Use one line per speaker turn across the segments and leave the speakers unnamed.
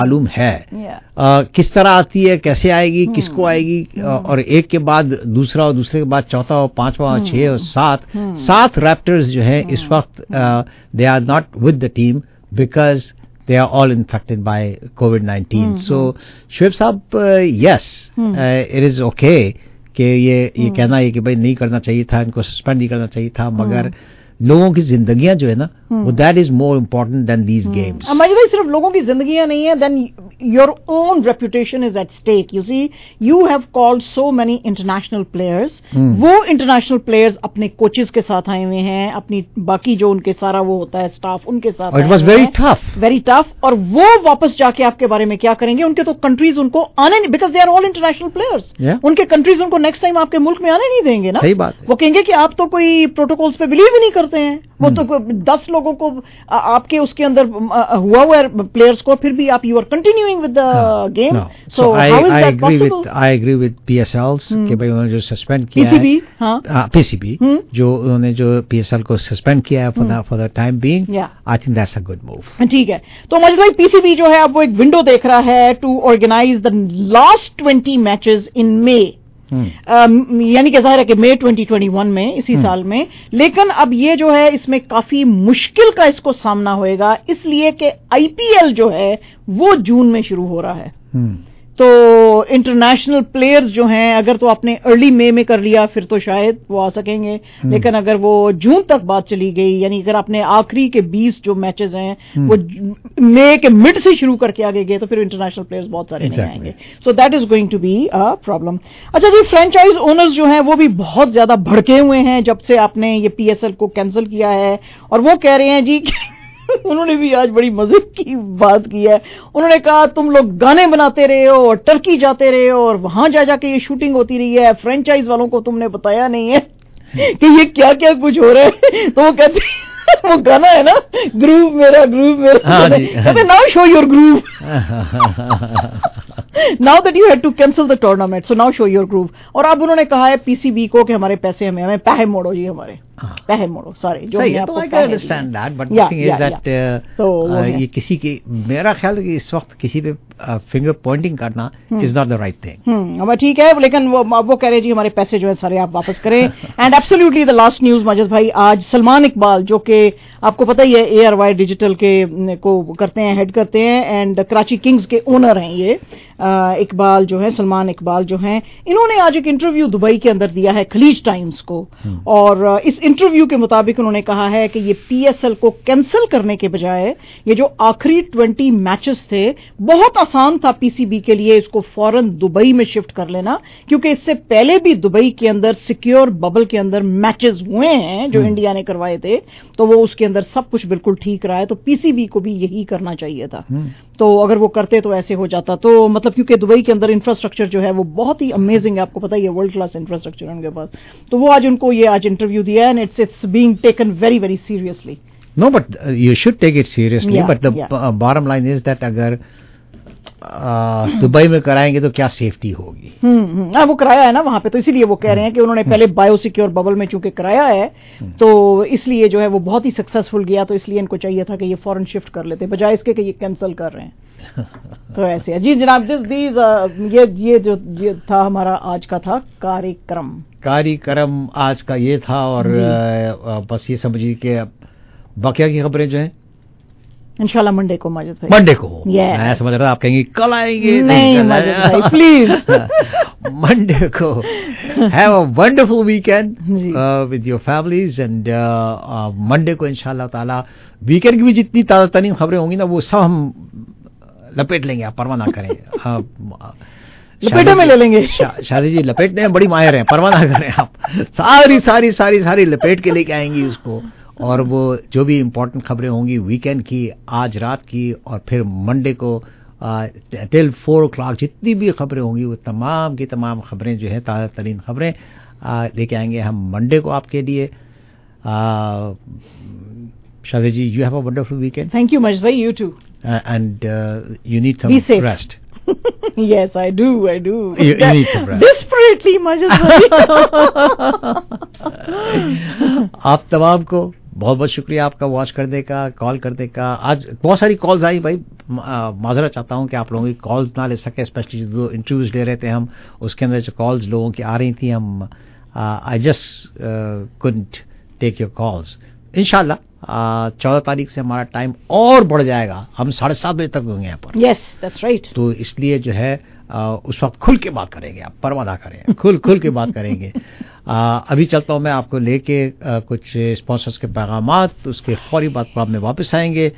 معلوم ہے کس طرح آتی ہے, کیسے آئے گی, کس کو آئے گی, اور ایک کے بعد دوسرا اور دوسرے کے بعد چوتھا اور پانچواں اور 6 اور 7 ریپٹرز جو ہیں اس وقت they are not with the team because they are all infected by COVID-19. So Shoaib sahab, yes, it is okay کہ یہ کہنا ہے کہ بھائی نہیں کرنا چاہیے تھا, ان کو سسپینڈ نہیں کرنا چاہیے تھا, مگر لوگوں کی زندگیاں جو ہے نا وہ that is more important than these games.
مجھے بھائی صرف لوگوں کی زندگیاں نہیں ہیں, then your own reputation is at stake. You see you have called so many international players. وہ انٹرنیشنل پلیئرز اپنے کوچز کے ساتھ آئے ہوئے ہیں, اپنی باقی جو ان کے سارا وہ ہوتا ہے اسٹاف ان کے ساتھ,
اٹ واز ویری ٹف,
اور وہ واپس جا کے آپ کے بارے میں کیا کریں گے؟ ان کے تو کنٹریز ان کو آنے نہیں, because they are all international players. ان کے کنٹریز ان کو نیکسٹ ٹائم آپ کے ملک میں آنے نہیں دیں گے نا.
صحیح بات.
وہ کہیں گے کہ آپ تو کوئی پروٹوکولز پہ بلیو ہی نہیں کرتے ہیں. وہ تو 10 لوگوں کو آپ کے اس کے اندر ہوا ہوا پلیئرز کو, پھر بھی آپ you are continuing with the game. So how is that possible?
I agree with P S L's کہ بھائی انہوں نے جو سسپینڈ کیا ہے پی سی بی, جو انہوں نے جو پی ایس ایل کو سسپینڈ کیا ہے for the time being, I think that's a good move.
ٹھیک ہے. تو مجید بھائی پی سی بی جو ہے اب وہ ایک ونڈو دیکھ رہا ہے to organise the last 20 matches in May, یعنی کہ ظاہر ہے کہ مئی 2021 میں, اسی سال میں. لیکن اب یہ جو ہے اس میں کافی مشکل کا اس کو سامنا ہوئے گا, اس لیے کہ آئی پی ایل جو ہے وہ جون میں شروع ہو رہا ہے. تو انٹرنیشنل پلیئرز جو ہیں اگر تو آپ نے ارلی مئی میں کر لیا پھر تو شاید وہ آ سکیں گے, لیکن اگر وہ جون تک بات چلی گئی, یعنی اگر آپ نے آخری کے 20 جو میچز ہیں وہ مئی کے مڈ سے شروع کر کے آگے گئے تو پھر انٹرنیشنل پلیئرز بہت سارے نہیں آئیں گے. So that is going to be a problem. اچھا جی, فرینچائز اونرز جو ہیں وہ بھی بہت زیادہ بھڑکے ہوئے ہیں جب سے آپ نے یہ پی ایس ایل کو کینسل کیا ہے, اور وہ کہہ رہے ہیں جی انہوں نے بھی آج بڑی مزے کی بات کی ہے. انہوں نے کہا تم لوگ گانے بناتے رہے ہو اور ٹرکی جاتے رہے ہو اور وہاں جا کے یہ شوٹنگ ہوتی رہی ہے, فرینچائز والوں کو تم نے بتایا نہیں ہے کہ یہ کیا کیا کچھ ہو رہا ہے. تو وہ کہتے وہ گانا ہے نا, گروو میرا now show your groove, now that you had to cancel the tournament, so now show your groove. اور اب انہوں نے کہا ہے پی سی بی کو کہ ہمارے پیسے ہمیں پیسے موڑو جی, ہمارے پیسے موڑو سارے جو
یہ کسی کی, میرا خیال ہے کہ اس وقت کسی پہ فنگر پوائنٹنگ کرنا is not the right thing.
ٹھیک ہے, لیکن وہ کہہ رہے جی ہمارے پیسے جو ہے سارے آپ واپس کریں. And absolutely the last news Majid بھائی, آج سلمان اقبال جو کہ آپ کو پتہ ہی ہے اے آر وائی ڈیجیٹل کے کو کرتے ہیں, ہیڈ کرتے ہیں, اینڈ کراچی کنگز کے اونر ہیں یہ اقبال جو ہے, سلمان اقبال جو ہیں, انہوں نے آج ایک انٹرویو دبئی کے اندر دیا ہے خلیج ٹائمز کو, اور اس انٹرویو کے مطابق انہوں نے کہا ہے کہ یہ پی ایس ایل کو کینسل کرنے کے بجائے یہ جو آخری 20 میچز تھے بہت آسان تھا پی سی بی کے لیے اس کو فوراً دبئی میں شفٹ کر لینا, کیونکہ اس سے پہلے بھی دبئی کے اندر سیکیور ببل کے اندر میچز ہوئے ہیں جو انڈیا نے کروائے تھے, تو وہ اس کے اندر سب کچھ بالکل ٹھیک رہا ہے. تو پی سی بی کو بھی یہی کرنا چاہیے تھا, تو اگر وہ کرتے تو ایسے ہو جاتا. تو مطلب کیونکہ دبئی کے اندر انفراسٹرکچر جو ہے وہ بہت ہی امیزنگ ہے, آپ کو پتہ ہے ورلڈ کلاس انفراسٹرکچر ان کے پاس. تو وہ آج ان کو یہ آج انٹرویو دیا ہے, and it's being taken very very seriously.
No, but you should take it seriously. Yeah, but the bottom line is that اگر دبئی میں کرائیں گے تو کیا سیفٹی ہوگی؟
وہ کرایا ہے نا وہاں پہ, تو اسی لیے وہ کہہ رہے ہیں کہ انہوں نے پہلے بایو سیکیور ببل میں چونکہ کرایا ہے تو اس لیے جو ہے وہ بہت ہی سکسیسفل گیا, تو اس لیے ان کو چاہیے تھا کہ یہ فوراً شفٹ کر لیتے بجائے اس کے کہ یہ کینسل کر رہے ہیں. تو ایسے جی جناب, یہ جو تھا ہمارا آج کا تھا کاری کرم
آج کا یہ تھا. اور بس یہ سمجھیے کہ باقیہ کی خبریں جو ہیں
انشاءاللہ منڈے کو ماجد بھائی,
منڈے کو میں سمجھ رہا آپ کہیں گے کل آئیں گے.
نہیں ماجد بھائی پلیز,
منڈے کو. Have a wonderful weekend with your families, and Monday کو انشاءاللہ تعالی ویکینڈ کی بھی جتنی تازہ ترین خبریں ہوں گی نا وہ سب ہم لپیٹ لیں گے, آپ پرواہ نہ کریں.
لپیٹے میں لے لیں گے.
شادی جی لپیٹنے میں بڑی ماہر ہیں, پرواہ نہ کریں آپ, ساری ساری ساری ساری لپیٹ کے لے کے آئیں گی اس کو. اور وہ جو بھی امپورٹنٹ خبریں ہوں گی ویکینڈ کی, آج رات کی, اور پھر منڈے کو ٹل 4 o'clock جتنی بھی خبریں ہوں گی وہ تمام کی تمام خبریں جو ہے تازہ ترین خبریں لے کے آئیں گے ہم منڈے کو آپ کے لیے. Shadi ji, you have a wonderful weekend.
Thank you much بھائی, you too.
And you need some rest.
Yes, I do.
You need some rest.
Desperately, Majid bhai.
آپ تمام کو बहुत बहुत शुक्रिया आपका वॉच करने का, कॉल करने का। आज बहुत सारी कॉल्स आई भाई, माजरत चाहता हूं कि आप लोगों की कॉल्स ना ले सके, स्पेशली जो इंटरव्यूज ले रहे थे हम, उसके अंदर जो कॉल्स लोगों की आ रही थी, हम I just couldn't take your calls. इंशाल्लाह 14 तारीख से हमारा टाइम और बढ़ जाएगा, हम 7:30 बजे तक होंगे यहाँ पर।
Yes that's right. तो
इसलिए जो है उस वक्त खुल के बात करेंगे, आप परवाह ना करें, खुल के बात करेंगे। अभी चलता हूं मैं आपको लेके कुछ स्पॉन्सर्स के पैगामात, उसके फौरी बाद में वापस आएंगे।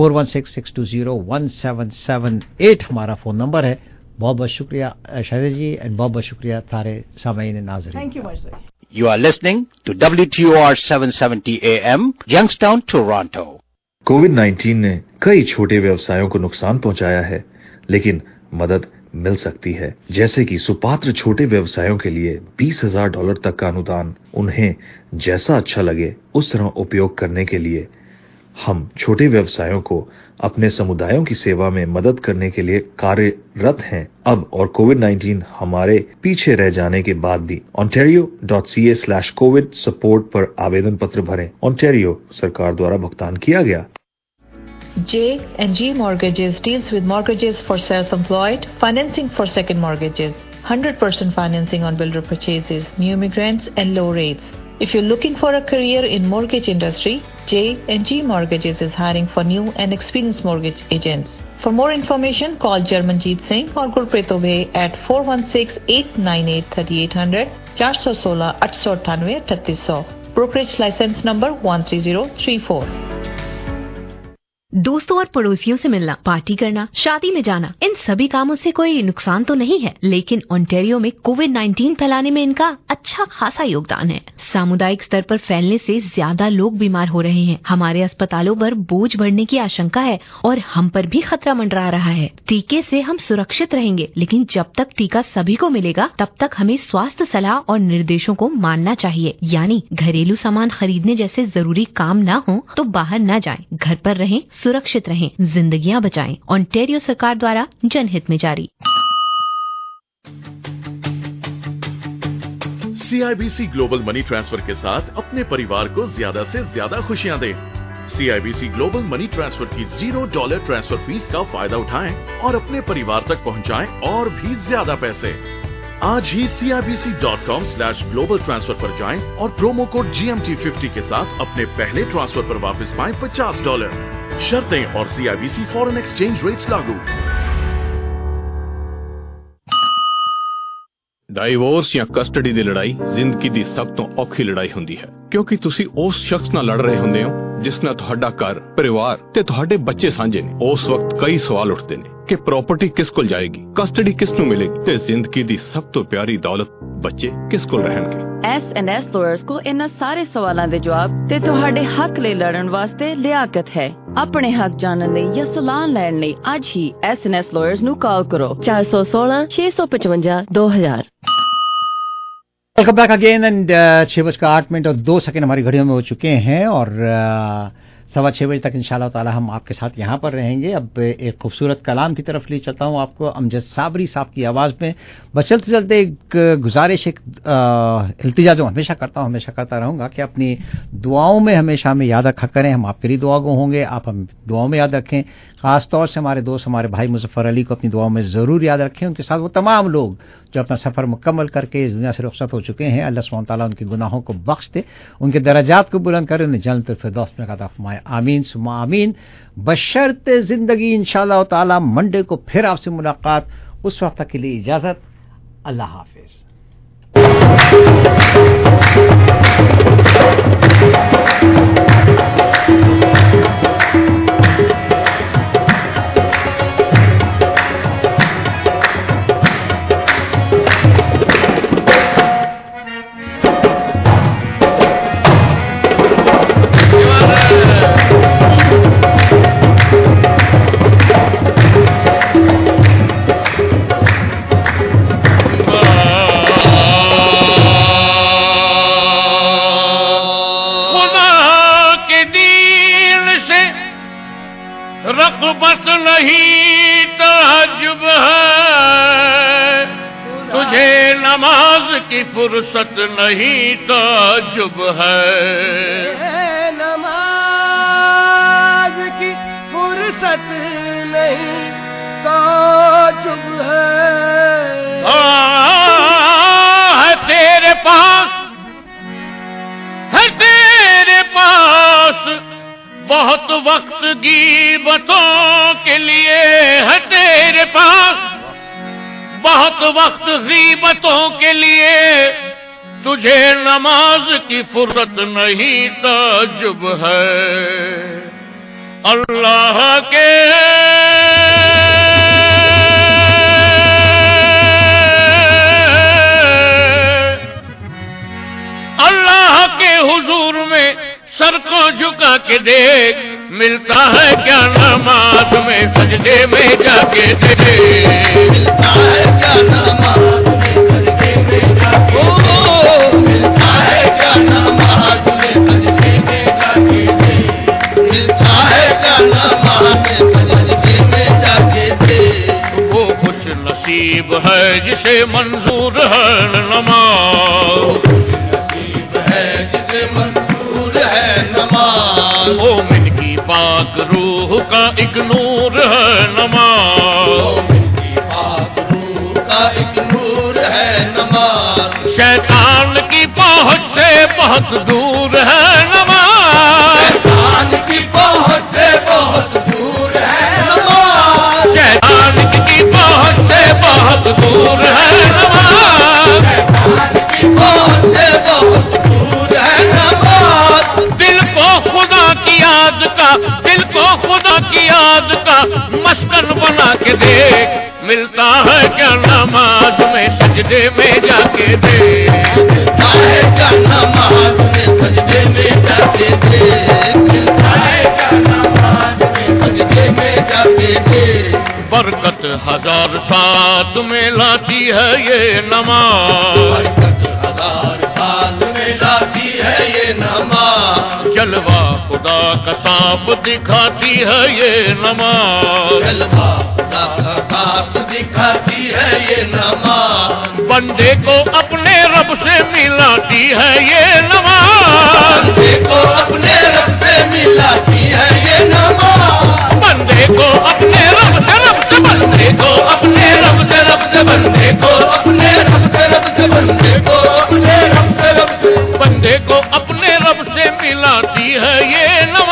4166201778 हमारा फोन नंबर है। बहुत बहुत शुक्रिया शाहिदा जी, एंड बहुत बहुत शुक्रिया सारे सामीन नाज़रीन।
Thank you much.
You are listening to WTOR 770 AM, Youngstown, Toronto.
कोविड-19 ने कई छोटे व्यवसायों को नुकसान पहुंचाया है, लेकिन मदद मिल सकती है। जैसे कि सुपात्र छोटे व्यवसायों के लिए $20,000 तक का अनुदान। उन्हें जैसा अच्छा लगे उस तरह उपयोग करने के लिए हम छोटे व्यवसायों को अपने समुदायों की सेवा में मदद करने के लिए कार्यरत हैं। अब और कोविड-19 हमारे पीछे रह जाने के बाद भी ontario.ca/covid support पर आवेदन पत्र भरें। ओंटारियो सरकार द्वारा भुगतान किया गया।
J&G Mortgages deals with mortgages for self-employed, financing for second mortgages, 100% financing on builder purchases, new immigrants and low rates. If you're looking for a career in mortgage industry, J&G Mortgages is hiring for new and experienced mortgage agents. For more information, call Jarmanjeet Singh or Gurpreet Obey at 416-898-3800, 416-898-3800. Brokerage license number 13034.
दोस्तों और पड़ोसियों से मिलना, party करना, शादी में जाना, इन सभी कामों से कोई नुकसान तो नहीं है, लेकिन ओंटारियो में कोविड-19 फैलाने में इनका अच्छा खासा योगदान है। सामुदायिक स्तर पर फैलने से ज्यादा लोग बीमार हो रहे हैं। हमारे अस्पतालों पर बोझ बढ़ने की आशंका है और हम पर भी खतरा मंडरा रहा है। टीके से हम सुरक्षित रहेंगे, लेकिन जब तक टीका सभी को मिलेगा तब तक हमें स्वास्थ्य सलाह और निर्देशों को मानना चाहिए। यानी घरेलू सामान खरीदने जैसे जरूरी काम न हो तो बाहर न जाएं, घर पर रहें, सुरक्षित रहें, जिंदगियां बचाएं। ओंटारियो सरकार द्वारा जनहित में जारी।
CIBC ग्लोबल मनी ट्रांसफर के साथ अपने परिवार को ज्यादा से ज्यादा खुशियां दें। CIBC ग्लोबल मनी ट्रांसफर की $0 ट्रांसफर फीस का फायदा उठाएं और अपने परिवार तक पहुंचाएं और भी ज्यादा पैसे। आज ही CIBC.com/global transfer पर जाएं और प्रोमो कोड GMT50 के साथ अपने पहले ट्रांसफर पर वापस पाएं $50। शर्तें और CIBC फॉरेन एक्सचेंज रेट्स लागू।
ਡਾਈਵੋਰਸ ਜਾਂ ਕਸਟਡੀ ਦੀ ਲੜਾਈ ਜ਼ਿੰਦਗੀ ਦੀ ਸਭ ਤੋਂ ਔਖੀ ਲੜਾਈ ਹੁੰਦੀ ਹੈ, ਕਿਉਂਕਿ ਤੁਸੀਂ ਉਸ ਸ਼ਖਸ ਨਾਲ ਲੜ ਰਹੇ ਹੁੰਦੇ ਹੋ ਜਿਸ ਨਾਲ ਤੁਹਾਡਾ ਘਰ, ਪਰਿਵਾਰ ਤੇ ਤੁਹਾਡੇ ਬੱਚੇ ਸਾਂਝੇ ਨੇ। ਉਸ ਵਕਤ ਕਈ ਸਵਾਲ ਉੱਠਦੇ ਨੇ ਕਿ ਪ੍ਰਾਪਰਟੀ ਕਿਸ ਕੋਲ ਜਾਏਗੀ, ਕਸਟਡੀ ਕਿਸ ਨੂੰ ਮਿਲੇਗੀ ਤੇ ਜ਼ਿੰਦਗੀ ਦੀ ਸਭ ਤੋਂ ਪਿਆਰੀ ਦੌਲਤ ਬੱਚੇ ਕਿਸ ਕੋਲ ਰਹਿਣਗੇ।
S&S ਲਾਇਰਸ ਕੋ ਇਹਨਾਂ ਸਾਰੇ ਸਵਾਲਾਂ ਦੇ ਜਵਾਬ ਤੇ ਤੁਹਾਡੇ ਹੱਕ ਲਈ ਲੜਨ ਵਾਸਤੇ ਲਿਆਕਤ ਹੈ। ਆਪਣੇ ਹੱਕ ਜਾਣਨ ਲਈ ਜਾਂ ਸਲਾਹ ਲੈਣ ਲਈ ਅੱਜ ਹੀ S&S ਲਾਇਰਸ ਨੂੰ ਕਾਲ ਕਰੋ 416-655-2000।
वेलकम बैक अगेन एंड 6:08 हमारी घड़ियों में हो चुके हैं और 6:15 बजे तक इंशाल्लाह ताला हम आपके साथ यहाँ पर रहेंगे। अब एक खूबसूरत कलाम की तरफ ले चलता हूँ आपको, अमजद साबरी साहब की आवाज़ में। बस चलते चलते एक गुजारिश, एक इल्तिजा जो हमेशा करता हूँ, हमेशा करता रहूँगा कि अपनी दुआओं में हमेशा हमें याद रखा करें। हम आपके लिए दुआ गो होंगे, आप हम दुआओं में याद रखें। खास तौर से हमारे दोस्त, हमारे भाई मुजफ्फर अली को अपनी दुआओं में ज़रूर याद रखें। उनके साथ वो तमाम लोग जो अपना सफ़र मुकम्मल करके इस दुनिया से रुखसत हो चुके हैं, अल्लाह सुब्हानहू तआला उनके गुनाहों को बख्श दे, उनके दर्जात को बुलंद करे, उन्हें जन्नतुल फिरदौस में अता फरमाए। आमीन सुम्मा आमीन। बशर्ते ज़िंदगी इंशाअल्लाह ताला मंडे को फिर आपसे मुलाकात। उस वक्त तक के लिए इजाज़त, अल्लाह हाफिज़।
रग़बत नहीं तहज्जुब है, तुझे नमाज की फुर्सत नहीं तहज्जुब है। ہے تیرے پاس، ہے تیرے پاس بہت وقت غیبتوں کے لیے، ہے تیرے پاس بہت وقت غیبتوں کے لیے، تجھے نماز کی فرصت نہیں تعجب ہے اللہ کے حضور میں سر کو جھکا کے دیکھ، ملتا ہے کیا نماز میں سجدے میں جا کے دیکھ، ملتا ہے کیا نماز میں سجدے میں جا کے دیکھ، ملتا ہے کیا نماز میں سجدے میں جا کے دیکھ، ملتا ہے کیا نماز میں سجدے میں جا کے دیکھ۔ وہ خوش نصیب ہے جسے منظور ہے نماز، منظور ہے نماز، مومن کی پاک روح کا ایک نور ہے نماز، مومن کی پاک روح کا ایک نور ہے نماز، شیطان کی پہنچ سے بہت دور ہے نماز، شیطان کی پہنچ سے بہت دور ہے نماز، شیطان کی پہنچ سے بہت دور ہے نماز، شیطان کی پہنچ سے بہت دل کو خدا کی یاد کا، دل کو خدا کی یاد کا مسکن بنا کے دیکھ، ملتا ہے کیا نماز میں سجدے میں جا کے دیکھ، ملتا ہے کیا نماز میں سجدے میں جا کے دیکھ، ملتا ہے کیا نماز میں سجدے میں جا کے دیکھ، برکت ہزار ساتھ میں لاتی ہے یہ نماز، برکت ہزار ساتھ میں لاتی ہے یہ نماز، جلوہ خدا کا صاف دکھاتی ہے یہ نماز، جلوہ خدا کا صاف دکھاتی ہے یہ نماز، بندے کو اپنے رب سے ملاتی ہے یہ نماز، بندے کو اپنے رب سے ملاتی ہے یہ نماز، بندے کو اپنے رب سے، بندے کو اپنے رب سے، بندے کو اپنے رب سے، بندے کو اپنے رب سے، بندے کو اپنے رب سے ملاتی ہے یہ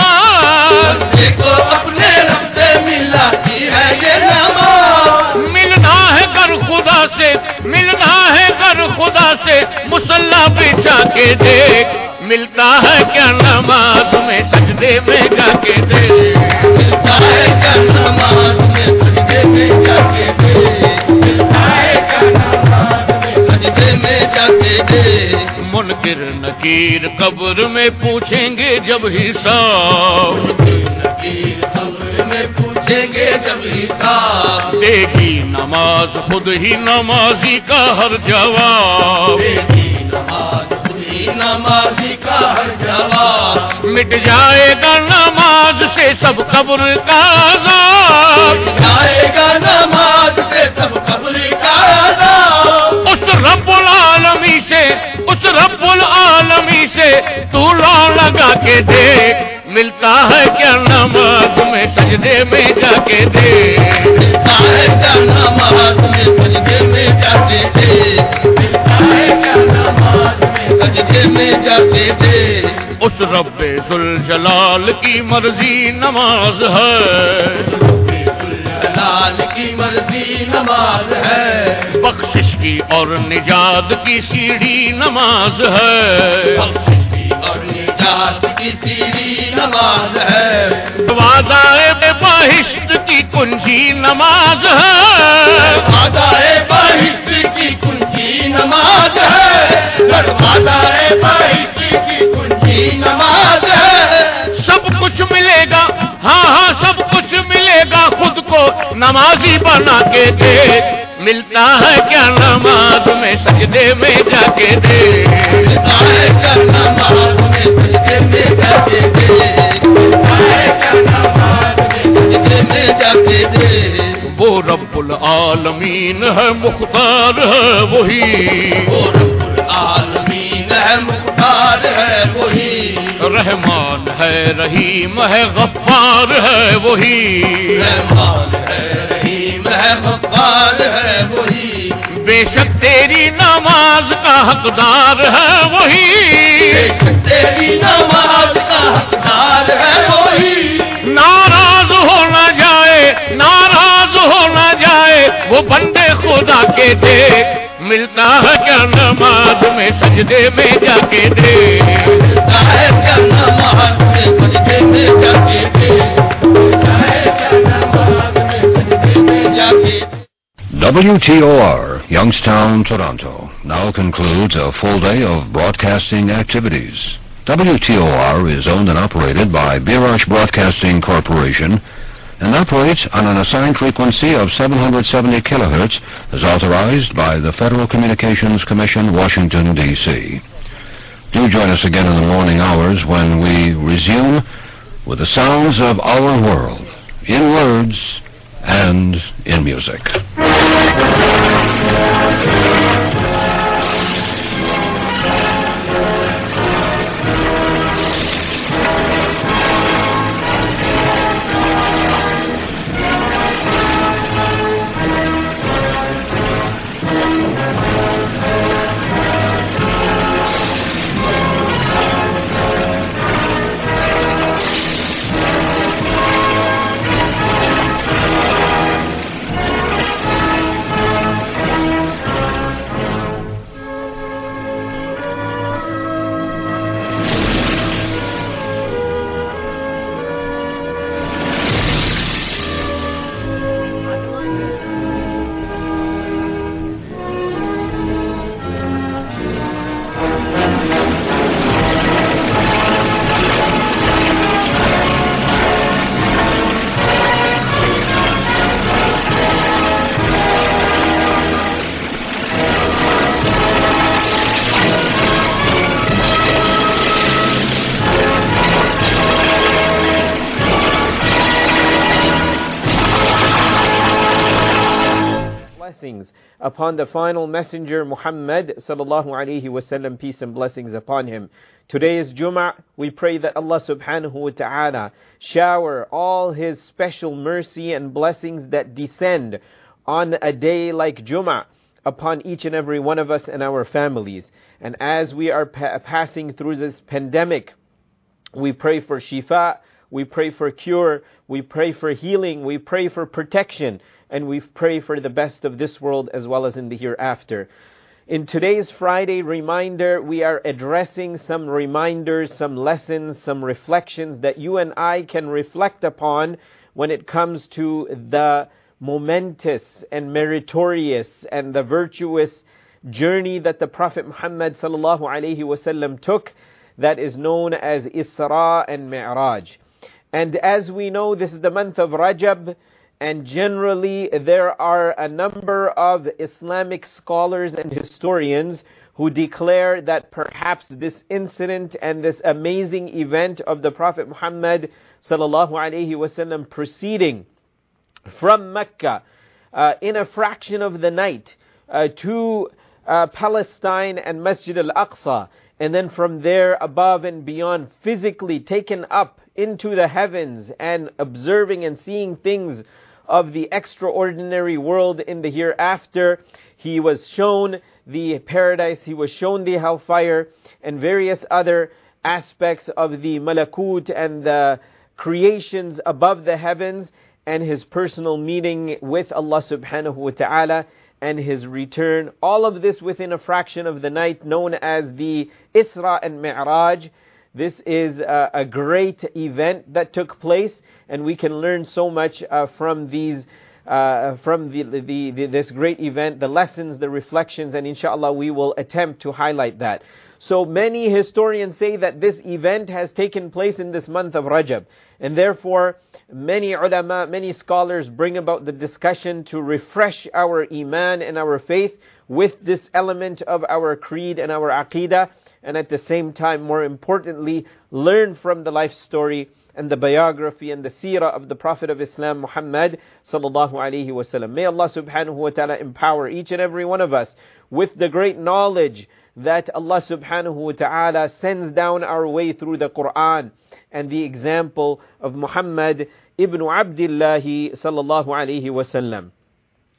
نماز، بندے کو اپنے رب سے ملاتی ہے یہ نماز، ملنا ہے گر خدا سے، ملنا ہے گر خدا سے مصلی بچھا کے دیکھ، ملتا ہے کیا نماز میں سجدے میں جا کے دیکھ، ملتا ہے کیا نماز میں سجدے میں جا کے دیکھ، ملتا ہے کیا نماز میں سجدے میں جا کے دیکھ، منکر نکیر قبر میں پوچھیں گے جب حساب، منکر نکیر قبر میں پوچھیں گے جب حساب، دے گی نماز خود ہی نمازی کا ہر جواب، دے گی نماز خود ہی نمازی کا ہر جواب، مٹ جائے گا نماز سے سب قبر کا عذاب، مٹ جائے گا نماز سے سب قبر کا عذاب، اس رب العالمین سے، اس رب العالمین سے تو لا لگا کے دیکھ، ملتا ہے کیا نماز میں سجدے میں جا کے دیکھ، ملتا ہے کیا نماز میں سجدے میں جا کے دیکھ، ملتا ہے کیا نماز میں سجدے میں جا کے دیکھ، اس رب ذوالجلال کی مرضی نماز ہے، ذوالجلال کی مرضی نماز ہے، بخشش کی اور نجات کی سیڑھی نماز ہے، بخشش کی اور نجات کی سیڑھی نماز ہے، وعدہ بہشت کی کنجی نماز ہے، وعدہ بہشت کی کنجی نماز ہے، وعدہ بہشت کی کنجی نماز ہے، سب کچھ ملے گا، ہاں ہاں سب کچھ ملے گا، خود کو نمازی بنا کے دیکھ، ملتا ہے کیا نماز میں سجدے میں جا کے دیکھ، ملتا ہے کیا نماز میں سجدے میں جا کے دیکھ، ملتا ہے کیا نماز میں سجدے میں جا کے دیکھ، وہ رب العالمین ہے مختار ہے وہی، وہ رب العالمین ہے مختار ہے وہی، رحمان ہے رحیم ہے غفار ہے وہی، رحمان ہے رحیم है गफ्फार है वही, बेशक तेरी नमाज का हकदार है वही, बेशक तेरी नमाज का हकदार है वही। नाराज हो ना जाए वो बंदे खुदा के देख, मिलता है क्या नमाज में सजदे में जाके दे, मिलता है क्या नमाज में सजदे में जाके दे, मिलता है क्या नमाज में सजदे में जाके दे।
WTOR, Youngstown, Toronto, now concludes a full day of broadcasting activities. WTOR is owned and operated by Birash Broadcasting Corporation and operates on an assigned frequency of 770 kilohertz as authorized by the Federal Communications Commission, Washington, D.C. Do join us again in the morning hours when we resume with the sounds of our world, in words and in music.
Upon the final messenger Muhammad sallallahu alaihi wasallam, peace and blessings upon him. Today is Jum'ah. We pray that Allah subhanahu wa ta'ala shower all His special mercy and blessings that descend on a day like Jum'ah upon each and every one of us and our families. And as we are passing through this pandemic, we pray for shifa, we pray for cure, we pray for healing, we pray for protection, and we pray for the best of this world as well as in the hereafter. In today's Friday reminder, we are addressing some reminders, some lessons, some reflections that you and I can reflect upon when it comes to the momentous and meritorious and the virtuous journey that the Prophet Muhammad sallallahu alaihi wasallam took, that is known as Isra and Mi'raj. And as we know, this is the month of Rajab, and generally there are a number of Islamic scholars and historians who declare that perhaps this incident and this amazing event of the Prophet Muhammad sallallahu alaihi wasallam proceeding from Mecca in a fraction of the night to Palestine and Masjid al-Aqsa, and then from there above and beyond, physically taken up into the heavens and observing and seeing things of the extraordinary world in the hereafter. He was shown the paradise, he was shown the hellfire, and various other aspects of the malakut and the creations above the heavens, and his personal meeting with Allah subhanahu wa ta'ala and his return. All of this within a fraction of the night, known as the Isra and Mi'raj. This is a great event that took place, and we can learn so much from these, this great event, the lessons, the reflections, and inshallah we will attempt to highlight that. So many historians say that this event has taken place in this month of Rajab, and therefore many ulama, many scholars bring about the discussion to refresh our iman and our faith with this element of our creed and our aqidah, and at the same time, more importantly, learn from the life story and the biography and the seerah of the Prophet of Islam, Muhammad sallallahu alaihi wasallam. May Allah subhanahu wa ta'ala empower each and every one of us with the great knowledge that Allah subhanahu wa ta'ala sends down our way through the Quran and the example of Muhammad ibn Abdullah sallallahu alaihi wasallam.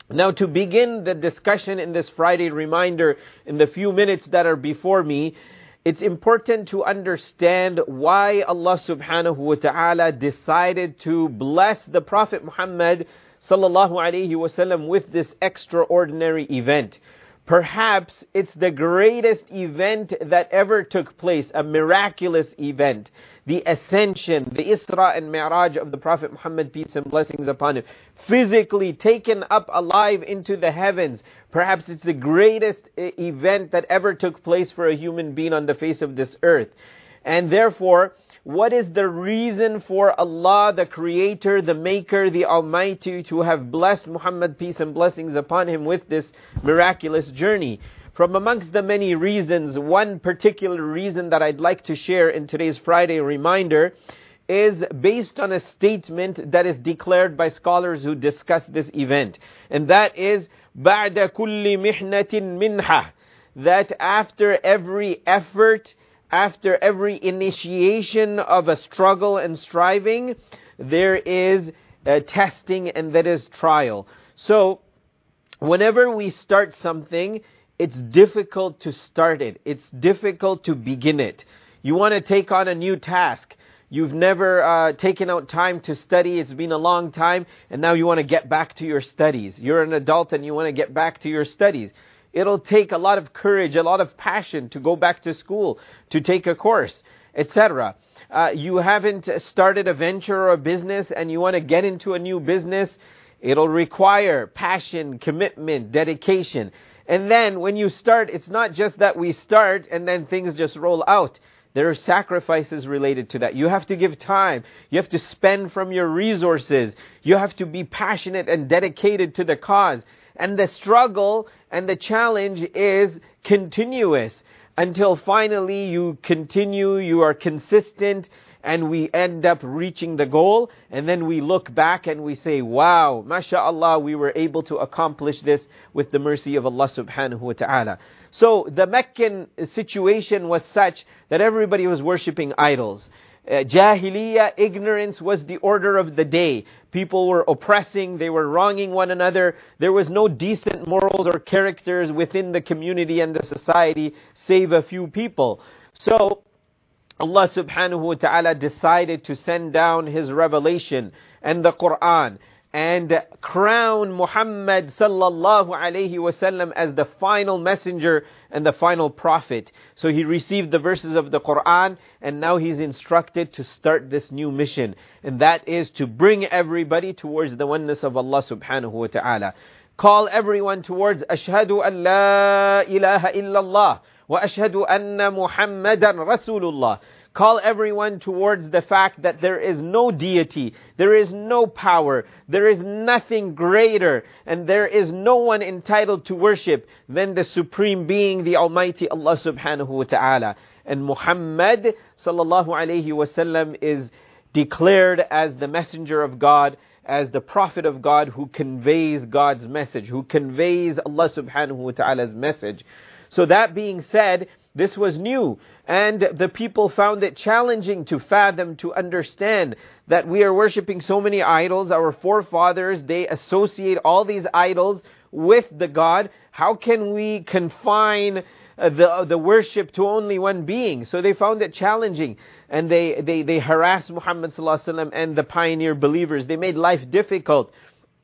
Now, to begin the discussion in this Friday reminder, in the few minutes that are before me, it's important to understand why Allah subhanahu wa ta'ala decided to bless the Prophet Muhammad sallallahu alayhi wasallam with this extraordinary event. Perhaps it's the greatest event that ever took place, a miraculous event. The ascension, the Isra and Mi'raj of the Prophet Muhammad, peace and blessings upon him, physically taken up alive into the heavens. Perhaps it's the greatest event that ever took place for a human being on the face of this earth. And therefore, what is the reason for Allah, the Creator, the Maker, the Almighty, to have blessed Muhammad, peace and blessings upon him, with this miraculous journey? From amongst the many reasons, one particular reason that I'd like to share in today's Friday reminder is based on a statement that is declared by scholars who discuss this event. And that is, بَعْدَ كُلِّ مِحْنَةٍ مِنْحَةٍ, that after every effort, after every initiation of a struggle and striving, there is testing, and that is trial. So, whenever we start something, it's difficult to start it. It's difficult to begin it. You want to take on a new task. You've never taken out time to study. It's been a long time, and now you want to get back to your studies. You're an adult and you want to get back to your studies. It'll take a lot of courage, a lot of passion to go back to school, to take a course, etc. You haven't started a venture or a business and you want to get into a new business. It'll require passion, commitment, dedication. And then when you start, it's not just that we start and then things just roll out. There are sacrifices related to that. You have to give time. You have to spend from your resources. You have to be passionate and dedicated to the cause. And the struggle and the challenge is continuous until finally you continue, you are consistent, and we end up reaching the goal. And then we look back and we say, wow, mashallah, we were able to accomplish this with the mercy of Allah subhanahu wa ta'ala. So the Meccan situation was such that everybody was worshipping idols. Jahiliyyah, ignorance was the order of the day. People were oppressing, they were wronging one another. There was no decent morals or characters within the community and the society, save a few people. So Allah subhanahu wa ta'ala decided to send down His revelation and the Quran and crown Muhammad sallallahu alayhi wasallam as the final messenger and the final prophet. So he received the verses of the Quran, and now he's instructed to start this new mission, and that is to bring everybody towards the oneness of Allah subhanahu wa ta'ala. Call everyone towards Ashhadu an la ilaha illallah wa ashhadu anna Muhammadan Rasulullah. Call everyone towards the fact that there is no deity, there is no power, there is nothing greater, and there is no one entitled to worship than the Supreme Being, the Almighty Allah subhanahu wa ta'ala. And Muhammad sallallahu alayhi wasallam is declared as the messenger of God, as the prophet of God who conveys God's message, who conveys Allah subhanahu wa ta'ala's message. So that being said, this was new, and the people found it challenging to fathom, to understand that we are worshipping so many idols. Our forefathers, they associate all these idols with the God. How can we confine the worship to only one being? So they found it challenging, and they harassed Muhammad sallallahu alaihi wasallam and the pioneer believers. They made life difficult.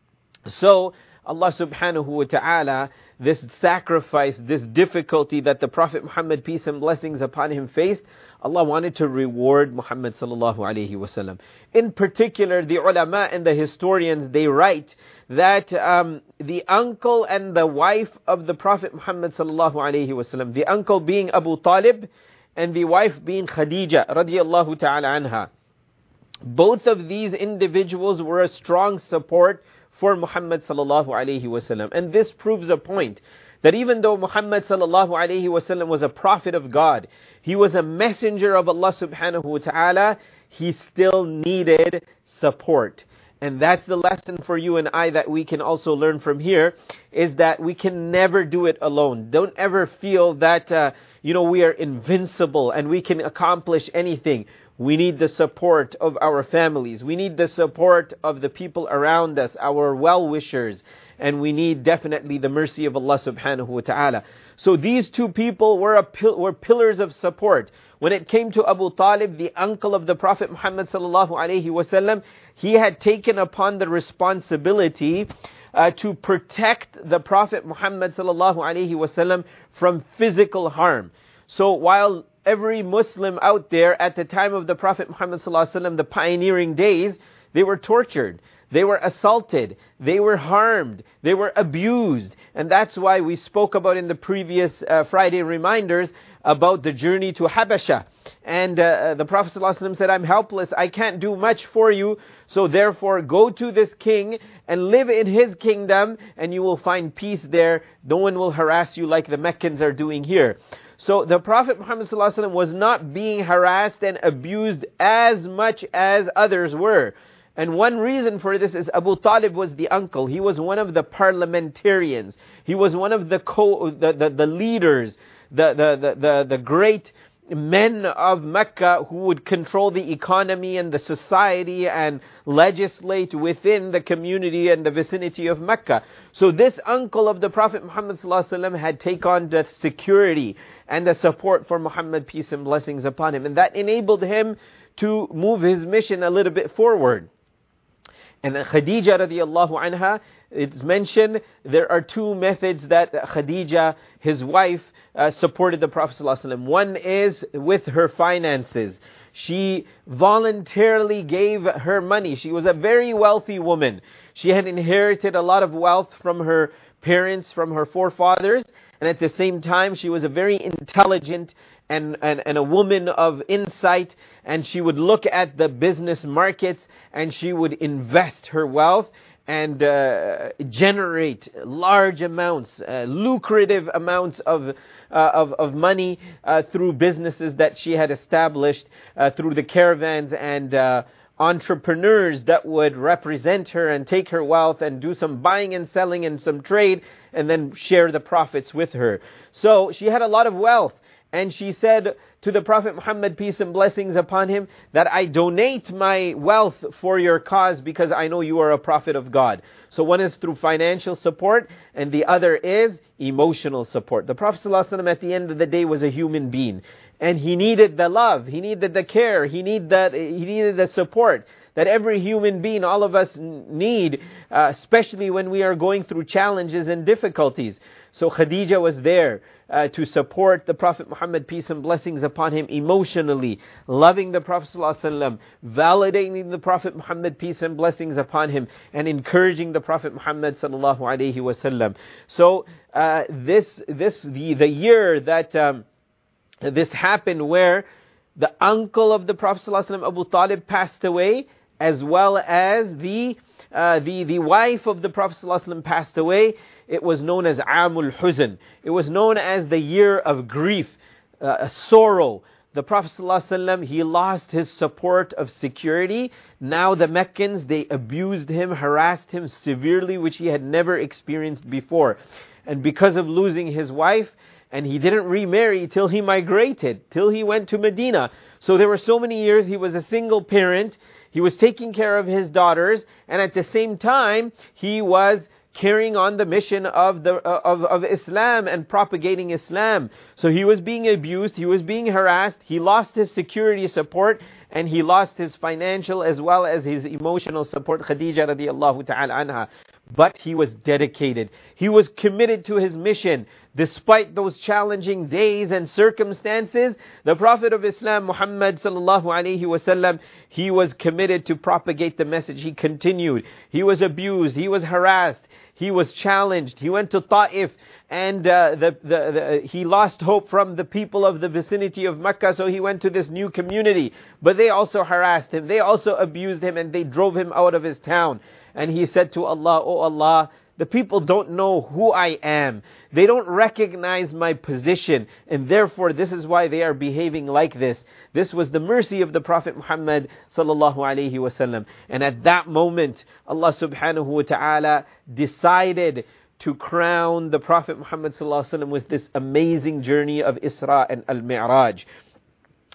So Allah subhanahu wa ta'ala, this sacrifice, this difficulty that the Prophet Muhammad, peace and blessings upon him, faced, Allah wanted to reward Muhammad sallallahu alayhi wasallam. In particular, the ulama and the historians, they write that the uncle and the wife of the Prophet Muhammad sallallahu alayhi wasallam, the uncle being Abu Talib and the wife being Khadija radiyallahu ta'ala anha, both of these individuals were a strong support for Muhammad sallallahu alayhi wasallam. And this proves a point that even though Muhammad sallallahu alayhi wasallam was a prophet of God, he was a messenger of Allah subhanahu wa ta'ala, he still needed support. And that's the lesson for you and I that we can also learn from here, is that we can never do it alone. Don't ever feel that we are invincible and we can accomplish anything. We need the support of our families. We need the support of the people around us, our well-wishers. And we need definitely the mercy of Allah subhanahu wa ta'ala. So these two people were pillars of support. When it came to Abu Talib, the uncle of the Prophet Muhammad sallallahu alaihi wasallam, he had taken upon the responsibility to protect the Prophet Muhammad sallallahu alaihi wasallam from physical harm. So while every Muslim out there at the time of the Prophet Muhammad sallallahu alaihi wasallam, the pioneering days, they were tortured, they were assaulted, they were harmed, they were abused. And that's why we spoke about in the previous Friday reminders about the journey to Habasha. And the Prophet ﷺ said, I'm helpless, I can't do much for you, so therefore go to this king and live in his kingdom and you will find peace there. No one will harass you like the Meccans are doing here. So the Prophet Muhammad ﷺ was not being harassed and abused as much as others were. And one reason for this is Abu Talib was the uncle. He was one of the parliamentarians. He was one of the leaders, the great men of Mecca who would control the economy and the society and legislate within the community and the vicinity of Mecca. So this uncle of the Prophet Muhammad ﷺ had taken on the security and the support for Muhammad, peace and blessings upon him. And that enabled him to move his mission a little bit forward. And Khadija radiallahu anha, it's mentioned there are two methods that Khadija, his wife, supported the Prophet ﷺ. One is with her finances. She voluntarily gave her money. She was a very wealthy woman. She had inherited a lot of wealth from her parents, from her forefathers, and at the same time she was a very intelligent and a woman of insight, and she would look at the business markets and she would invest her wealth and generate large amounts, lucrative amounts of money through businesses that she had established, through the caravans and entrepreneurs that would represent her and take her wealth and do some buying and selling and some trade and then share the profits with her. So she had a lot of wealth. And she said to the Prophet Muhammad, peace and blessings upon him, that I donate my wealth for your cause because I know you are a prophet of God. So one is through financial support and the other is emotional support. The Prophet ﷺ at the end of the day was a human being. And he needed the love, he needed the care, he needed the support that every human being, all of us need, especially when we are going through challenges and difficulties. So Khadija was there to support the Prophet Muhammad, peace and blessings upon him, emotionally, loving the Prophet ﷺ, validating the Prophet Muhammad, peace and blessings upon him, and encouraging the Prophet Muhammad sallallahu alaihi wasallam. So the year that this happened, where the uncle of the Prophet ﷺ, Abu Talib, passed away, as well as the wife of the Prophet ﷺ passed away. It was known as Amul Huzn. It was known as the year of grief, sorrow. The Prophet ﷺ, he lost his support of security. Now the Meccans, they abused him, harassed him severely, which he had never experienced before. And because of losing his wife, and he didn't remarry till he migrated, till he went to Medina. So there were so many years he was a single parent. He was taking care of his daughters, and at the same time, he was carrying on the mission of Islam and propagating Islam. So he was being abused, he was being harassed, he lost his security support, and he lost his financial as well as his emotional support, Khadija radiallahu ta'ala anha. But he was dedicated. He was committed to his mission. Despite those challenging days and circumstances, the Prophet of Islam, Muhammad sallallahu alaihi wasallam, he was committed to propagate the message. He continued. He was abused. He was harassed. He was challenged. He went to Ta'if, and he lost hope from the people of the vicinity of Mecca, so he went to this new community. But they also harassed him. They also abused him, and they drove him out of his town. And he said to Allah, "Oh Allah, the people don't know who I am. They don't recognize my position, and therefore this is why they are behaving like this." This was the mercy of the Prophet Muhammad sallallahu alaihi wasallam. And at that moment, Allah subhanahu wa ta'ala decided to crown the Prophet Muhammad sallallahu alaihi wasallam with this amazing journey of Isra and Al-Mi'raj.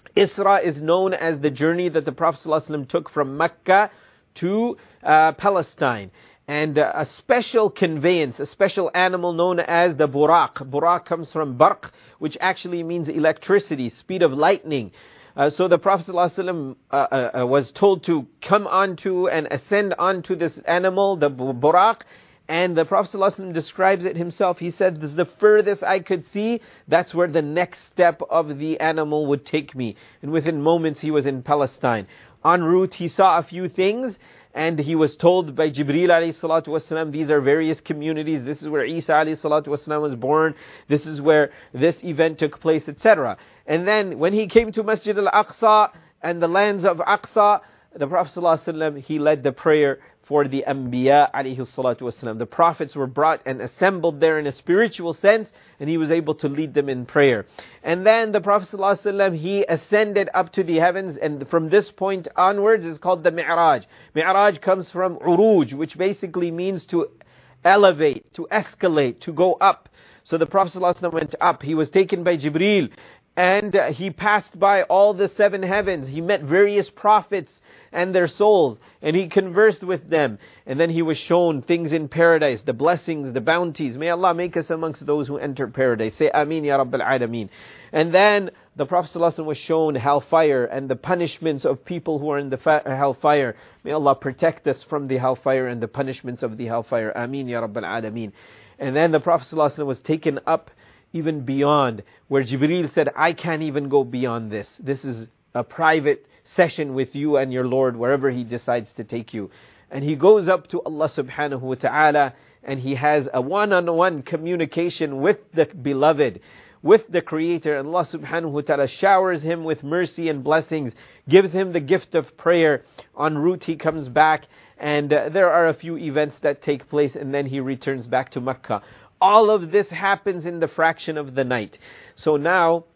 Isra is known as the journey that the Prophet ﷺ took from Mecca to Palestine. And a special conveyance, a special animal known as the buraq. Buraq comes from barq, which actually means electricity, speed of lightning. So the Prophet ﷺ was told to come onto and ascend onto this animal, the buraq. And the Prophet ﷺ describes it himself. He said, "This is the furthest I could see. That's where the next step of the animal would take me." And within moments he was in Palestine. En route he saw a few things. And he was told by Jibreel alayhi salatu wasalam, these are various communities. This is where Isa alayhi salatu wasalam was born. This is where this event took place, etc. And then when he came to Masjid al-Aqsa and the lands of Aqsa, the Prophet sallallahu alaihi wasallam, he led the prayer for the Anbiya alayhi salatu wasalam. The prophets were brought and assembled there in a spiritual sense, and he was able to lead them in prayer. And then the Prophet sallallahu alaihi wasallam, he ascended up to the heavens, and from this point onwards is called the Mi'raj. Mi'raj comes from uruj, which basically means to elevate, to escalate, to go up. So the Prophet sallallahu alaihi wasallam went up. He was taken by Jibreel, and he passed by all the 7 heavens. He met various prophets and their souls, and he conversed with them. And then he was shown things in paradise, the blessings, the bounties. May Allah make us amongst those who enter paradise. Say Ameen Ya Rabbil Alameen. And then the Prophet ﷺ was shown hellfire and the punishments of people who are in the hellfire. May Allah protect us from the hellfire and the punishments of the hellfire. Ameen Ya Rabbil Alameen. And then the Prophet ﷺ was taken up even beyond, where Jibreel said, I can't even go beyond this. This is a private session with you and your Lord, wherever He decides to take you. And he goes up to Allah subhanahu wa ta'ala, and he has a one-on-one communication with the beloved, with the Creator. And Allah subhanahu wa ta'ala showers him with mercy and blessings, gives him the gift of prayer. En route he comes back, and there are a few events that take place, and then he returns back to Mecca. All of this happens in the fraction of the night. So now,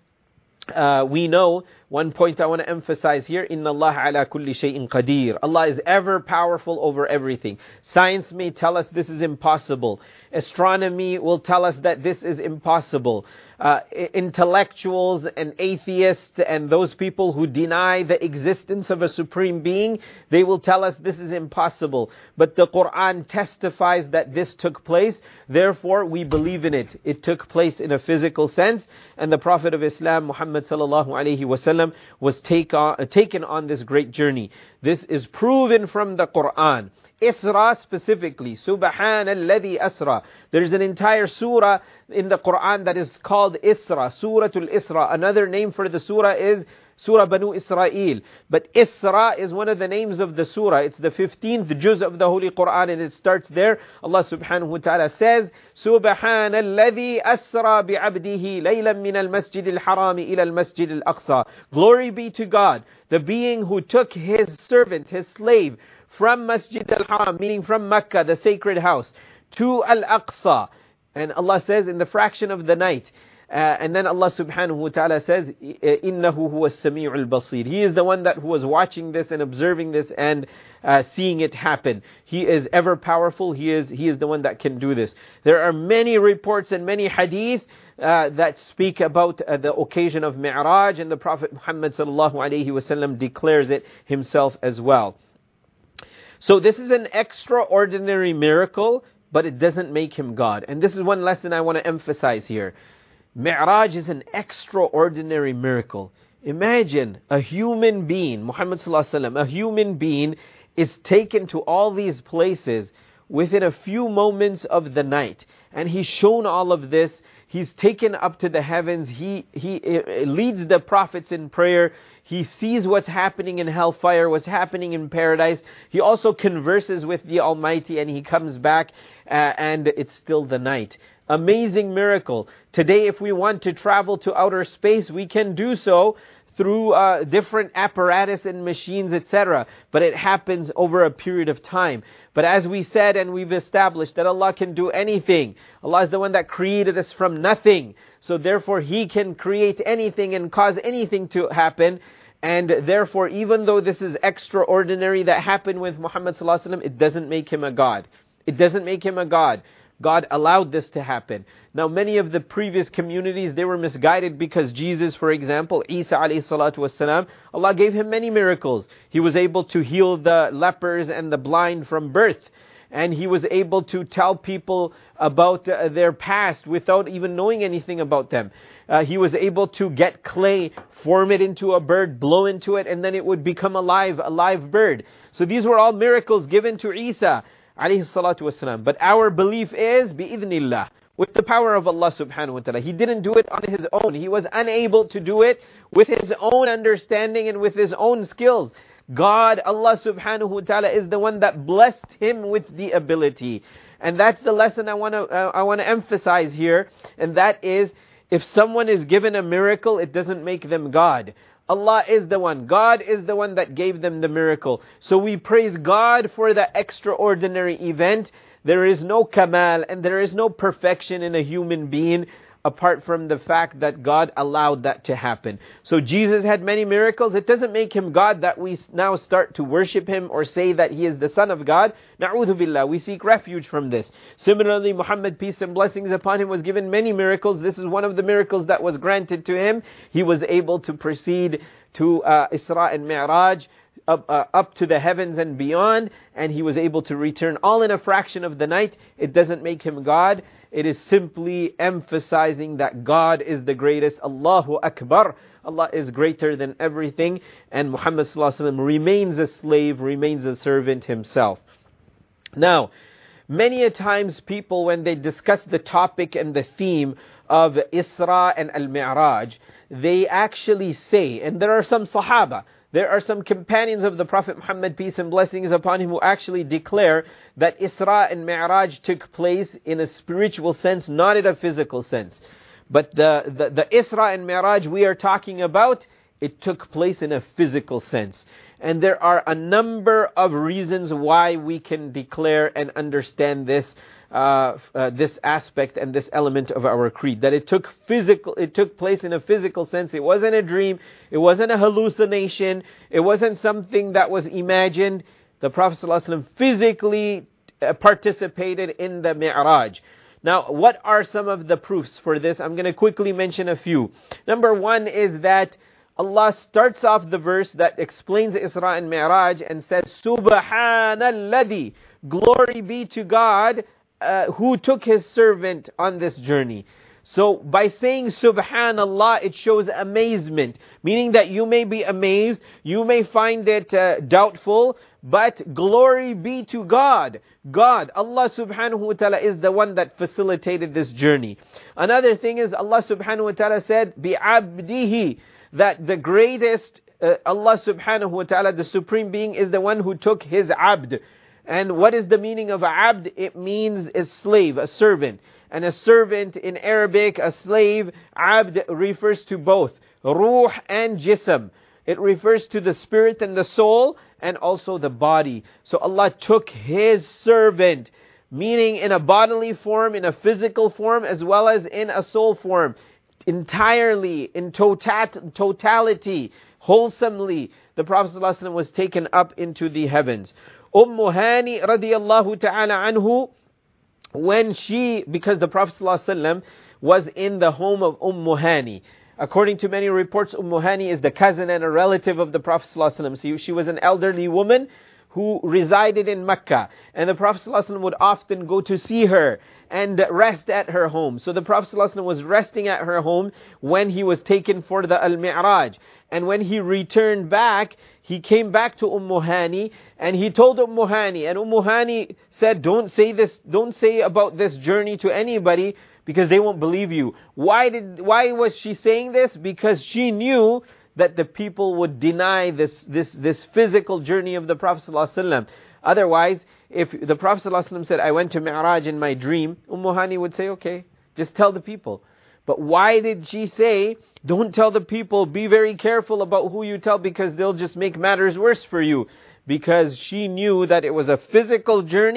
we know, one point I want to emphasize here, Inna Allah ala kulli shay'in qadir. Allah is ever powerful over everything. Science may tell us this is impossible. Astronomy will tell us that this is impossible. Intellectuals and atheists and those people who deny the existence of a supreme being, they will tell us this is impossible. But the Quran testifies that this took place, therefore we believe in it. It took place in a physical sense, and the Prophet of Islam, Muhammad sallallahu alaihi wasallam, was taken on this great journey. This is proven from the Quran. Isra specifically, Subhanalladhi Asra. There is an entire surah in the Quran that is called Isra, Suratul Isra. Another name for the surah is Surah Banu Israel. But Isra is one of the names of the surah. It's the 15th juz of the Holy Quran, and it starts there. Allah subhanahu wa ta'ala says, Subhanalladhi Asra bi'abdihi laylan min al-masjid al-harami ila al-masjid al-aqsa. Glory be to God, the being who took his servant, his slave, from Masjid al-Haram, meaning from Mecca, the sacred house, to Al-Aqsa. And Allah says in the fraction of the night. And then Allah subhanahu wa ta'ala says, إِنَّهُ هُوَ السَّمِيعُ الْبَصِيرُ. He is the one who was watching this and observing this and seeing it happen. He is ever powerful. He is the one that can do this. There are many reports and many hadith that speak about the occasion of Mi'raj, and the Prophet Muhammad sallallahu alayhi wasallam declares it himself as well. So this is an extraordinary miracle, but it doesn't make him God. And this is one lesson I want to emphasize here. Mi'raj is an extraordinary miracle. Imagine a human being, Muhammad sallallahu alaihi wasallam, a human being is taken to all these places within a few moments of the night. And he's shown all of this. He's taken up to the heavens. He leads the prophets in prayer. He sees what's happening in hellfire, what's happening in paradise. He also converses with the Almighty, and he comes back and it's still the night. Amazing miracle. Today, if we want to travel to outer space, we can do so through different apparatus and machines, etc. But it happens over a period of time. But as we said and we've established that Allah can do anything. Allah is the one that created us from nothing. So therefore He can create anything and cause anything to happen. And therefore, even though this is extraordinary that happened with Muhammad sallallahu alaihi wasallam, it doesn't make him a God. It doesn't make him a God. God allowed this to happen. Now many of the previous communities, they were misguided because Jesus, for example, Isa alayhi salatu wasalam, Allah gave him many miracles. He was able to heal the lepers and the blind from birth. And he was able to tell people about their past without even knowing anything about them. He was able to get clay, form it into a bird, blow into it, and then it would become a live bird. So these were all miracles given to Isa alayhi salatu wasalam. But our belief is, bi'idhnillah, with the power of Allah subhanahu wa ta'ala. He didn't do it on his own. He was unable to do it with his own understanding and with his own skills. God, Allah subhanahu wa ta'ala, is the one that blessed him with the ability. And that's the lesson I want to emphasize here. And that is, if someone is given a miracle, it doesn't make them God. Allah is the one. God is the one that gave them the miracle. So we praise God for the extraordinary event. There is no kamal and there is no perfection in a human being apart from the fact that God allowed that to happen. So Jesus had many miracles. It doesn't make him God that we now start to worship him or say that he is the son of God. Na'udhu billah. We seek refuge from this. Similarly, Muhammad, peace and blessings upon him, was given many miracles. This is one of the miracles that was granted to him. He was able to proceed to Isra and Mi'raj, up to the heavens and beyond, and he was able to return all in a fraction of the night. It doesn't make him God. It is simply emphasizing that God is the greatest. Allahu Akbar. Allah is greater than everything, and Muhammad sallallahu alaihi wasallam remains a slave, remains a servant himself. Now, many a times people, when they discuss the topic and the theme of Isra and Al-Mi'raj, they actually say, and there are some Sahaba, there are some companions of the Prophet Muhammad, peace and blessings upon him, who actually declare that Isra and Mi'raj took place in a spiritual sense, not in a physical sense. But the Isra and Mi'raj we are talking about, it took place in a physical sense. And there are a number of reasons why we can declare and understand this this aspect and this element of our creed, that it took place in a physical sense. It wasn't a dream, it wasn't a hallucination, it wasn't something that was imagined. The Prophet ﷺ physically participated in the Mi'raj. Now, what are some of the proofs for this? I'm going to quickly mention a few. Number one is that Allah starts off the verse that explains Isra and Mi'raj and says, Subhanalladhi, glory be to God, who took his servant on this journey. So by saying Subhanallah, it shows amazement, meaning that you may be amazed, you may find it doubtful, but glory be to God. God, Allah subhanahu wa ta'ala, is the one that facilitated this journey. Another thing is Allah subhanahu wa ta'ala said, bi'abdihi, that the greatest, Allah subhanahu wa ta'ala, the supreme being, is the one who took his abd. And what is the meaning of abd? It means a slave, a servant. And a servant in Arabic, a slave, abd, refers to both ruh and jism. It refers to the spirit and the soul, and also the body. So Allah took his servant, meaning in a bodily form, in a physical form, as well as in a soul form, entirely, in totality, wholesomely. The Prophet ﷺ was taken up into the heavens. Hani radiyallahu ta'ala anhu, because the Prophet ﷺ was in the home of Hani. According to many reports, Hani is the cousin and a relative of the Prophet ﷺ. So she was an elderly woman who resided in Mecca. And the Prophet ﷺ would often go to see her and rest at her home. So the Prophet ﷺ was resting at her home when he was taken for the Al-Mi'raj. And when he returned back, he came back to Hani and he told Hani. And Hani said, don't say about this journey to anybody, because they won't believe you. Why was she saying this? Because she knew that the people would deny this physical journey of the Prophet ﷺ. Otherwise, if the Prophet ﷺ said, I went to Mi'raj in my dream, Hani would say, okay, just tell the people. But why did she say, don't tell the people, be very careful about who you tell, because they'll just make matters worse for you? Because she knew that it was a physical journey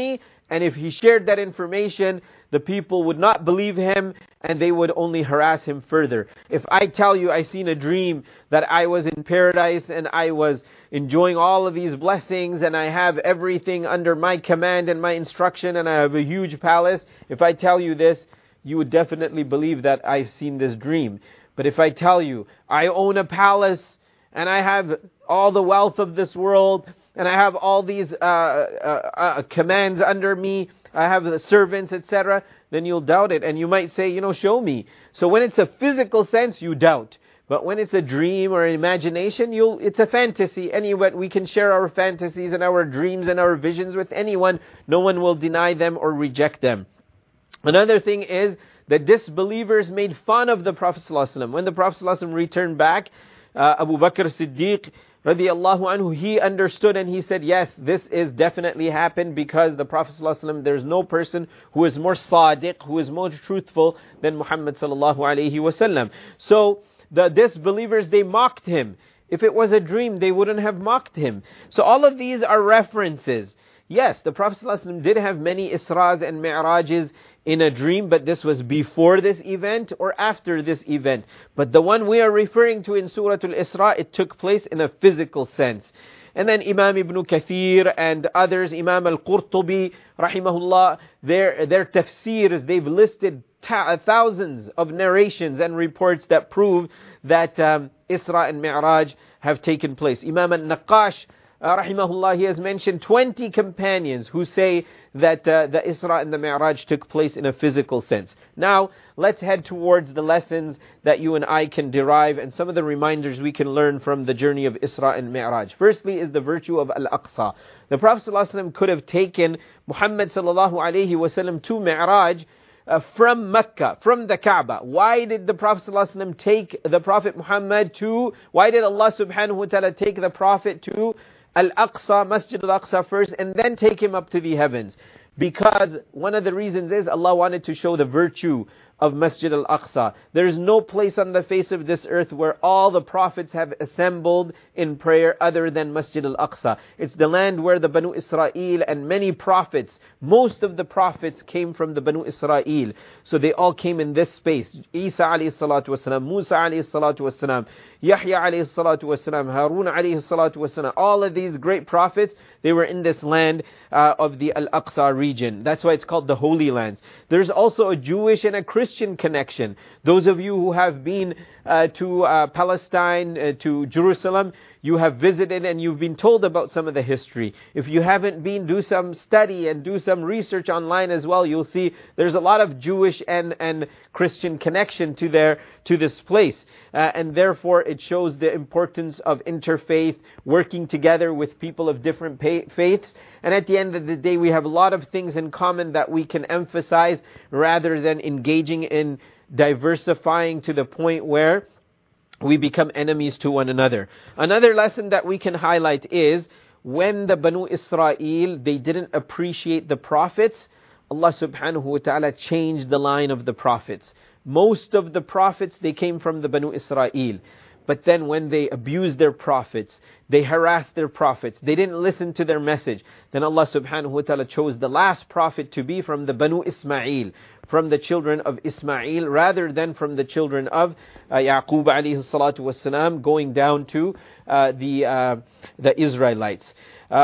and if he shared that information, the people would not believe him, and they would only harass him further. If I tell you I seen a dream that I was in paradise and I was enjoying all of these blessings and I have everything under my command and my instruction and I have a huge palace, if I tell you this, you would definitely believe that I've seen this dream. But if I tell you I own a palace and I have all the wealth of this world and I have all these commands under me, I have the servants, etc., then you'll doubt it. And you might say, show me. So when it's a physical sense, you doubt. But when it's a dream or an imagination, it's a fantasy. Anyway, we can share our fantasies and our dreams and our visions with anyone. No one will deny them or reject them. Another thing is the disbelievers made fun of the Prophet ﷺ. When the Prophet ﷺ returned back, Abu Bakr Siddiq radiyallahu anhu, he understood and he said, yes, this is definitely happened because the Prophet ﷺ, there's no person who is more sadiq, who is more truthful than Muhammad sallallahu alayhi wasallam. So the disbelievers, they mocked him. If it was a dream, they wouldn't have mocked him. So all of these are references. Yes, the Prophet ﷺ did have many Isras and Mi'rajes in a dream, but this was before this event or after this event. But the one we are referring to in Surah Al-Isra, it took place in a physical sense. And then Imam Ibn Kathir and others, Imam Al-Qurtubi, rahimahullah, their tafsirs, they've listed thousands of narrations and reports that prove that Isra and Mi'raj have taken place. Imam Al-Naqash, rahimahullah, he has mentioned 20 companions who say that the Isra and the Mi'raj took place in a physical sense. Now, let's head towards the lessons that you and I can derive and some of the reminders we can learn from the journey of Isra and Mi'raj. Firstly is the virtue of Al-Aqsa. The Prophet ﷺ could have taken Muhammad ﷺ to Mi'raj from Mecca, from the Kaaba. Why did the Prophet ﷺ take the Prophet Muhammad to, why did Allah subhanahu wa ta'ala take the Prophet to Al-Aqsa, Masjid Al-Aqsa first, and then take him up to the heavens? Because one of the reasons is Allah wanted to show the virtue of Masjid Al-Aqsa. There is no place on the face of this earth where all the prophets have assembled in prayer other than Masjid Al-Aqsa. It's the land where the Banu Israel and many prophets, most of the prophets came from the Banu Israel. So they all came in this space. Isa alayhi salatu wasalam, Musa alayhi salatu wasalam, Yahya alayhi salatu wasalam, Harun alayhi salatu wasalam. All of these great prophets, they were in this land of the Al-Aqsa region. That's why it's called the Holy Lands. There's also a Jewish and a Christian connection. Those of you who have been to Palestine, to Jerusalem, you have visited and you've been told about some of the history. If you haven't been, do some study and do some research online as well. You'll see there's a lot of Jewish and Christian connection to this place. And therefore it shows the importance of interfaith, working together with people of different faiths. And at the end of the day, we have a lot of things in common that we can emphasize rather than engaging in diversifying to the point where we become enemies to one another. Another lesson that we can highlight is when the Banu Israel, they didn't appreciate the prophets, Allah subhanahu wa ta'ala changed the line of the prophets. Most of the prophets, they came from the Banu Israel. But then when they abused their prophets, they harassed their prophets, they didn't listen to their message, then Allah subhanahu wa ta'ala chose the last prophet to be from the Banu Ismail, from the children of Ismail, rather than from the children of Yaqub alayhi salatu wasalam, going down to the Israelites.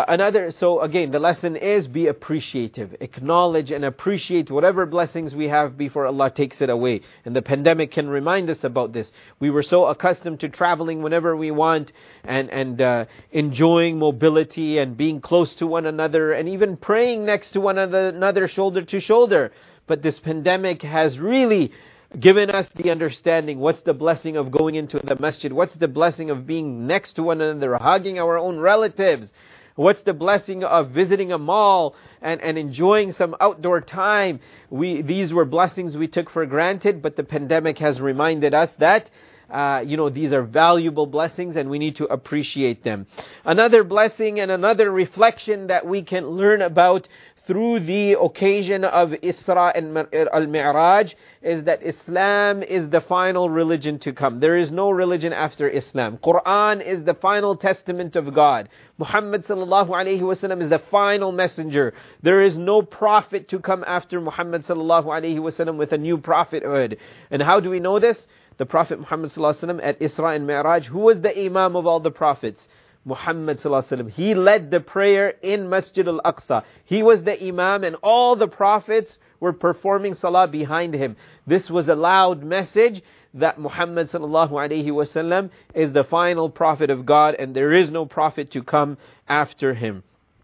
So again, the lesson is be appreciative. Acknowledge and appreciate whatever blessings we have before Allah takes it away. And the pandemic can remind us about this. We were so accustomed to traveling whenever we want and enjoying mobility and being close to one another and even praying next to one another shoulder to shoulder. But this pandemic has really given us the understanding, what's the blessing of going into the masjid? What's the blessing of being next to one another, hugging our own relatives? What's the blessing of visiting a mall and enjoying some outdoor time? These were blessings we took for granted, but the pandemic has reminded us that these are valuable blessings and we need to appreciate them. Another blessing and another reflection that we can learn about through the occasion of Isra and al-Mi'raj is that Islam is the final religion to come. There is no religion after Islam. Quran is the final testament of God. Muhammad sallallahu alayhi wasallam is the final messenger. There is no prophet to come after Muhammad sallallahu alayhi wasallam with a new prophethood. And how do we know this? The Prophet Muhammad sallallahu alayhi wasallam at Isra and Mi'raj, who was the Imam of all the prophets? Muhammad sallallahu alaihi wasallam. He led the prayer in Masjid al-Aqsa. He was the Imam and all the prophets were performing salah behind him. This was a loud message that Muhammad sallallahu alaihi wasallam is the final prophet of God and there is no prophet to come after him.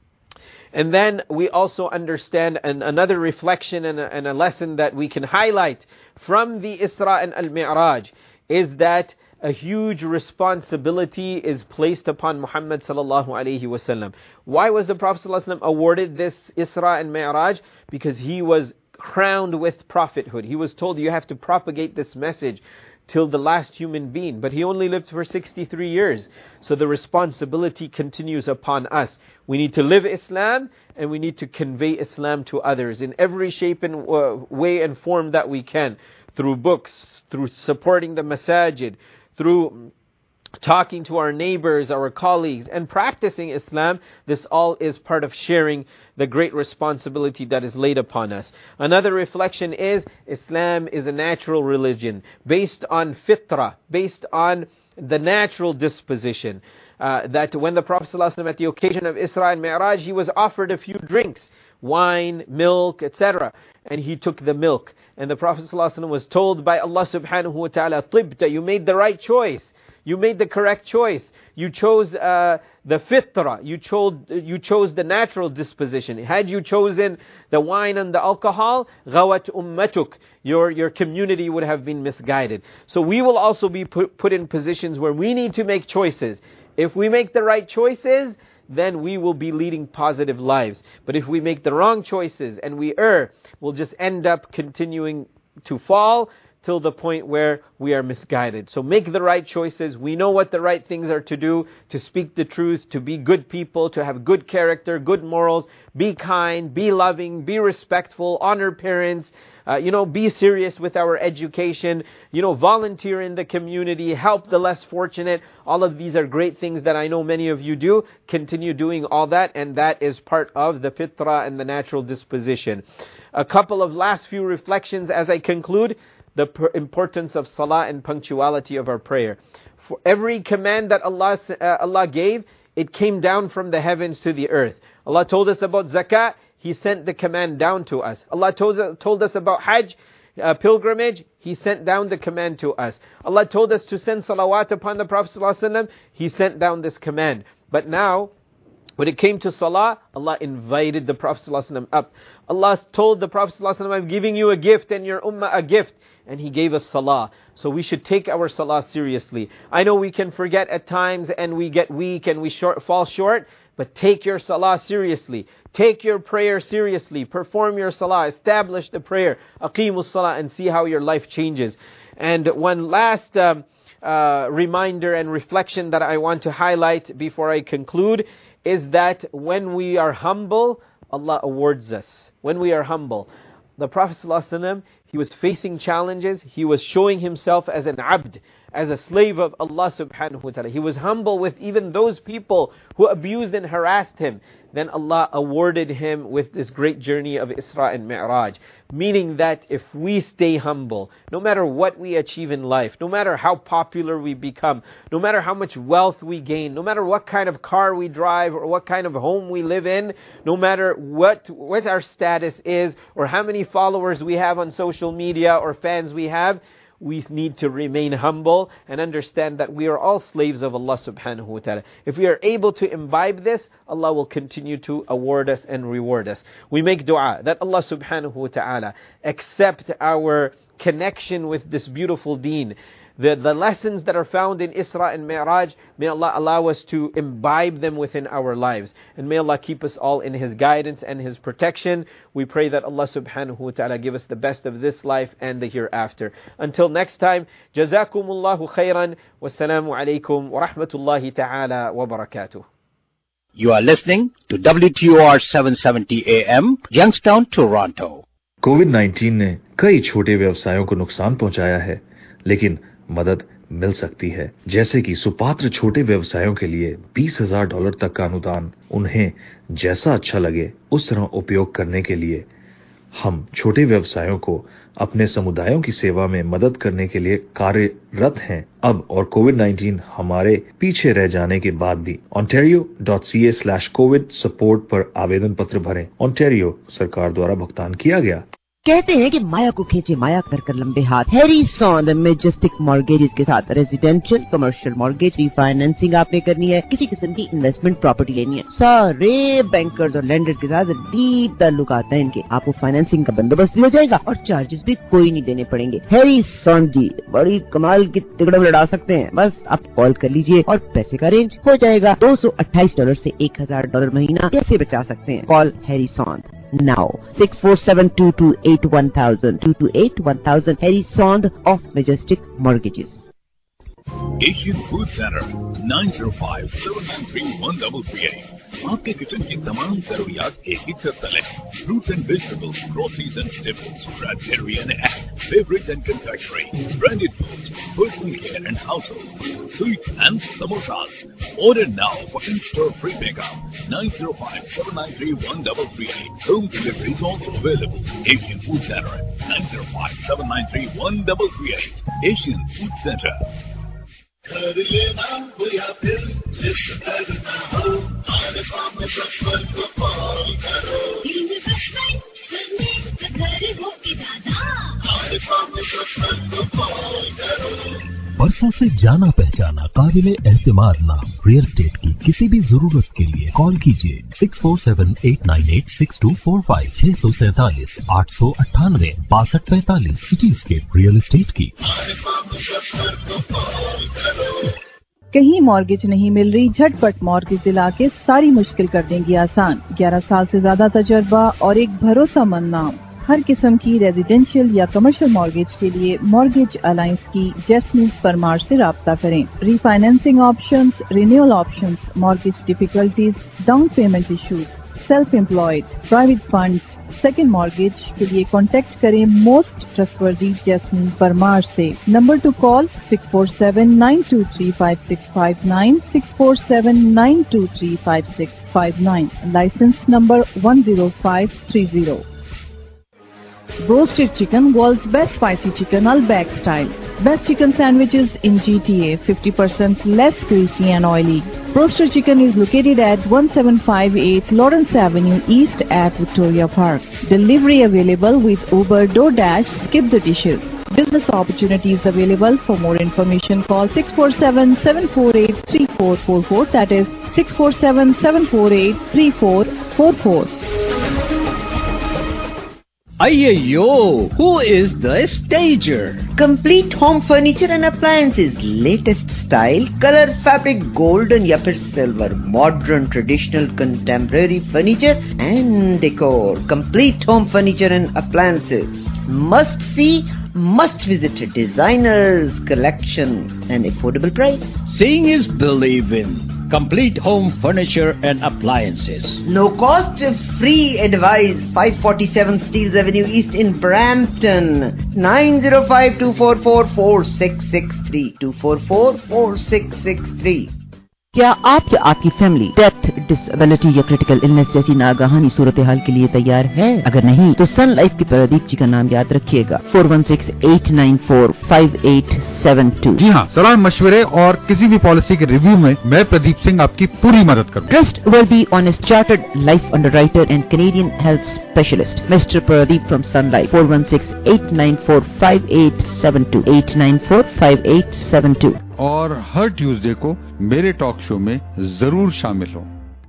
And then we also understand another reflection and a lesson that we can highlight from the Isra and al-Mi'raj is that a huge responsibility is placed upon Muhammad sallallahu alaihi wasallam. Why was the Prophet sallallahu alaihi wasallam awarded this Isra and Mi'raj? Because he was crowned with prophethood. He was told, you have to propagate this message till the last human being. But he only lived for 63 years. So the responsibility continues upon us. We need to live Islam and we need to convey Islam to others in every shape and way and form that we can. Through books, through supporting the masajid, through talking to our neighbors, our colleagues, and practicing Islam. This all is part of sharing the great responsibility that is laid upon us. Another reflection is Islam is a natural religion based on fitrah, based on the natural disposition. That when the Prophet ﷺ at the occasion of Isra and Mi'raj, he was offered a few drinks, wine, milk, etc. And he took the milk. And the Prophet ﷺ was told by Allah subhanahu wa ta'ala, "Tibta, you made the right choice. You made the correct choice. You chose the fitrah. You chose the natural disposition. Had you chosen the wine and the alcohol, غَوَتْ أُمَّتُكْ, your community would have been misguided." So we will also be put in positions where we need to make choices. If we make the right choices, then we will be leading positive lives. But if we make the wrong choices and we err, we'll just end up continuing to fall till the point where we are misguided. So make the right choices. We know what the right things are to do, to speak the truth, to be good people, to have good character, good morals, be kind, be loving, be respectful, honor parents, be serious with our education, volunteer in the community, help the less fortunate. All of these are great things that I know many of you do. Continue doing all that, and that is part of the fitrah and the natural disposition. A couple of last few reflections as I conclude. The importance of salah and punctuality of our prayer. For every command that Allah gave, it came down from the heavens to the earth. Allah told us about zakat, He sent the command down to us. Allah told us about Hajj, pilgrimage, He sent down the command to us. Allah told us to send salawat upon the Prophet ﷺ, He sent down this command. But now, when it came to salah, Allah invited the Prophet ﷺ up. Allah told the Prophet ﷺ, I'm giving you a gift and your ummah a gift. And He gave us salah. So we should take our salah seriously. I know we can forget at times and we get weak and we fall short. But take your salah seriously. Take your prayer seriously. Perform your salah. Establish the prayer. Aqimus salah, and see how your life changes. And one last reminder and reflection that I want to highlight before I conclude is that when we are humble, Allah awards us. When we are humble. The Prophet ﷺ, he was facing challenges. He was showing himself as an abd, as a slave of Allah subhanahu wa ta'ala. He was humble with even those people who abused and harassed him. Then Allah awarded him with this great journey of Isra and Mi'raj. Meaning that if we stay humble, no matter what we achieve in life, no matter how popular we become, no matter how much wealth we gain, no matter what kind of car we drive or what kind of home we live in, no matter what our status is or how many followers we have on social media or fans we have, we need to remain humble and understand that we are all slaves of Allah subhanahu wa ta'ala. If we are able to imbibe this, Allah will continue to award us and reward us. We make dua that Allah subhanahu wa ta'ala accept our connection with this beautiful deen. The lessons that are found in Isra and Mi'raj, may Allah allow us to imbibe them within our lives. And may Allah keep us all in His guidance and His protection. We pray that Allah subhanahu wa ta'ala give us the best of this life and the hereafter. Until next time, Jazakumullahu khairan. Wassalamu alaikum wa rahmatullahi ta'ala wa barakatuh.
You are listening to WTOR 770 AM, Youngstown, Toronto.
कोविड-19 ने कई छोटे व्यवसायों को नुकसान पहुंचाया है, लेकिन मदद मिल सकती है। जैसे कि सुपात्र छोटे व्यवसायों के लिए $20,000 तक का अनुदान उन्हें जैसा अच्छा लगे उस तरह उपयोग करने के लिए हम छोटे व्यवसायों को अपने समुदायों की सेवा में मदद करने के लिए कार्यरत हैं। अब और कोविड-19 हमारे पीछे रह जाने के बाद भी ontario.ca/covid support पर आवेदन पत्र भरें। ओंटारियो सरकार द्वारा भुगतान किया गया।
कहते हैं कि माया को खींचे माया कर लंबे हाथ। हैरी सॉन्द मैजेस्टिक मॉर्गेजेस के साथ रेजिडेंशियल कमर्शियल मॉर्गेज रीफाइनेंसिंग आपने करनी है, किसी किस्म की इन्वेस्टमेंट प्रॉपर्टी लेनी है, सारे बैंकर्स और लैंडर्स के साथ डीप ताल्लुक आता है इनके। आपको फाइनेंसिंग का बंदोबस्त भी हो जाएगा और चार्जेस भी कोई नहीं देने पड़ेंगे। हैरी सॉन्द जी बड़ी कमाल की तिगड़ा लड़ा सकते हैं। बस आप कॉल कर लीजिए और पैसे का अरेंज हो जाएगा। $228 से $1,000 महीना कैसे बचा सकते हैं? Call Harry Saund now 647-228-1000 228-1000 Harry Sond of Majestic Mortgages.
Asian Food Center 905-793-1338. आपके किचन की तमाम जरूरियात एक ही छत तले। Fruits and vegetables, groceries and staples, bread, dairy and egg, beverages and confectionery, branded foods, personal care and household, sweets and samosas. Order now for in-store free pickup. 905-793-1338. Home delivery is also available. Asian Food Center 905-793-1338. Asian Food Center. कर लेना हो या फिर list करना हो, आरफाम सफर को call करो। करने घर हो इरादा, आरफाम सफर को कॉल करो। बरसों से जाना पहचाना काबिल एहतिमाद नाम रियल एस्टेट की किसी भी जरूरत के लिए कॉल कीजिए 647-898-6245 647-898-6245 सिटीस्केप रियल एस्टेट की।
कहीं मॉर्गेज नहीं मिल रही, झटपट मॉर्गेज दिला के सारी मुश्किल कर देंगी आसान। 11 साल से ज्यादा तजर्बा और एक भरोसामंद नाम। हर किस्म की रेजिडेंशियल या कमर्शियल मॉर्गेज के लिए मॉर्गेज अलायंस की जैस्मीन परमार से राब्ता करें। Refinancing options, renewal options, mortgage difficulties, down payment issues, self employed, private fund, second mortgage के लिए कॉन्टेक्ट करें मोस्ट ट्रस्टवर्दी जैस्मीन परमार से। Number to call 647-923-5659 647-923-5659। License number 10530। Roasted chicken, world's best spicy chicken, Al-Bag style. Best chicken sandwiches in GTA, 50% less greasy and oily. Roasted chicken is located at 1758 Lawrence Avenue East at Victoria Park. Delivery available with Uber, DoorDash, Skip the Dishes. Business opportunities available. For more information, call 647-748-3444. That is 647-748-3444.
Ayyo, who is the stager?
Complete home furniture and appliances, latest style, color, fabric, golden या फिर silver, modern, traditional, contemporary furniture and decor. Complete home furniture and appliances. Must see, must visit. Designers collection and affordable price.
Seeing is believing. Complete home furniture and appliances.
No cost, free advice. 547 Steeles Avenue East in Brampton. 905-244-4663. 244-4663. क्या आप या आपकी family death, disability या critical illness जैसी नागहानी सूरत हाल के लिए तैयार है? अगर नहीं तो सन लाइफ के प्रदीप जी का नाम याद रखिएगा। 416-894-5872।
जी हाँ, सलाह मशवरे और किसी भी पॉलिसी के रिव्यू में मैं प्रदीप सिंह आपकी पूरी मदद करूँ।
Trustworthy, honest, chartered life underwriter and Canadian health specialist mister Pradeep from Sun Life. 416-894-5872 894-5872।
और हर ट्यूसडे को मेरे टॉक शो में जरूर शामिल हो।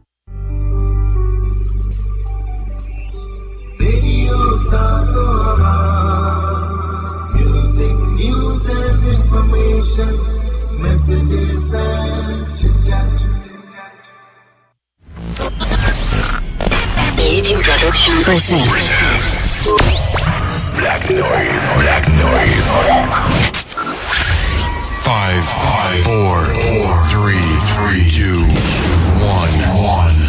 Music, news and information, messages and chitchat.
80 Production presents
Black Noise. 5, 4, 3, 2, 1.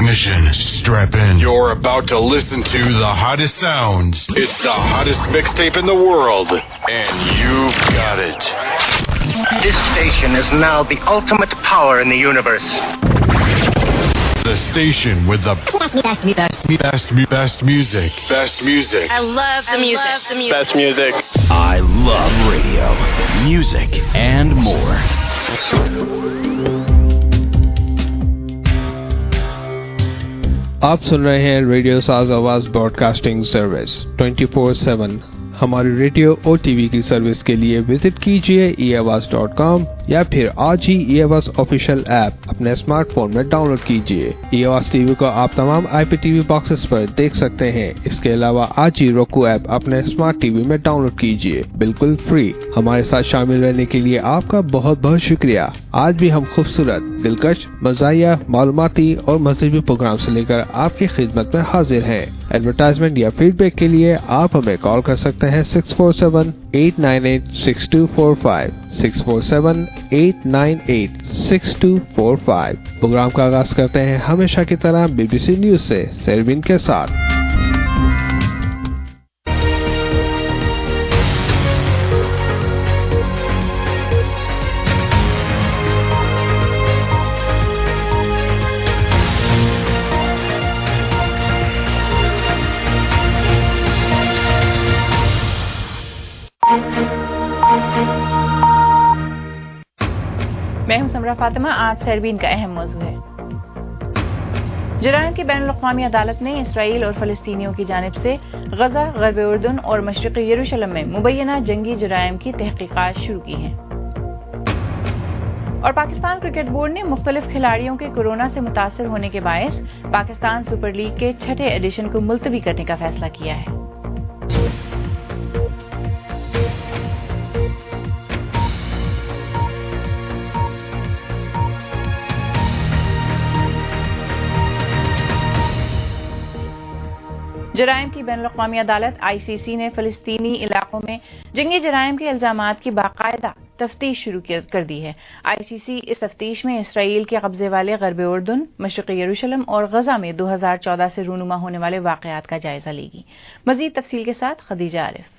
technician, strap in. You're about to listen to the hottest sounds. It's the hottest mixtape in the world, and you've got it.
This station is now the ultimate power in the universe.
The station with the best music. Best music.
I love the music.
Best music.
I love radio, music, and more.
آپ سن رہے ہیں radio ساز آواز Broad casting service 24/7. ہماری radio اور T V کی service کے لیے وزٹ کیجیے eAwaz.com یا پھر آج ہی eAwaz آفیشیل ایپ اپنے اسمارٹ فون میں ڈاؤن لوڈ کیجیے. eAwaz ٹی وی کو آپ تمام آئی پی ٹی وی باکسز پر دیکھ سکتے ہیں. اس کے علاوہ آج ہی روکو ایپ اپنے اسمارٹ ٹی وی میں ڈاؤن لوڈ کیجیے بالکل فری. ہمارے ساتھ شامل رہنے کے لیے آپ کا بہت بہت شکریہ. آج بھی ہم خوبصورت، دلکش، مزاحیہ، معلوماتی اور مذہبی پروگرام سے لے کر آپ کی خدمت میں حاضر ہیں. ایڈورٹائزمنٹ یا فیڈ بیک کے لیے آپ ہمیں کال کر سکتے ہیں 647-898-6245 647-898-6245. پروگرام کا آغاز کرتے ہیں ہمیشہ کی طرح BBC نیوز سے سیروین کے ساتھ.
میں ہوں سمرہ فاطمہ. آج سیربین کا اہم موضوع ہے جرائم کی بین الاقوامی عدالت نے اسرائیل اور فلسطینیوں کی جانب سے غزہ، غرب اردن اور مشرقی یروشلم میں مبینہ جنگی جرائم کی تحقیقات شروع کی ہیں. اور پاکستان کرکٹ بورڈ نے مختلف کھلاڑیوں کے کورونا سے متاثر ہونے کے باعث پاکستان سپر لیگ کے 6 ایڈیشن کو ملتوی کرنے کا فیصلہ کیا ہے. جرائم کی بین الاقوامی عدالت ICC نے فلسطینی علاقوں میں جنگی جرائم کے الزامات کی باقاعدہ تفتیش شروع کر دی ہے. ICC اس تفتیش میں اسرائیل کے قبضے والے غرب اردن، مشرقی یروشلم اور غزہ میں 2014 سے رونما ہونے والے واقعات کا جائزہ لے گی. مزید تفصیل کے ساتھ خدیجہ عارف.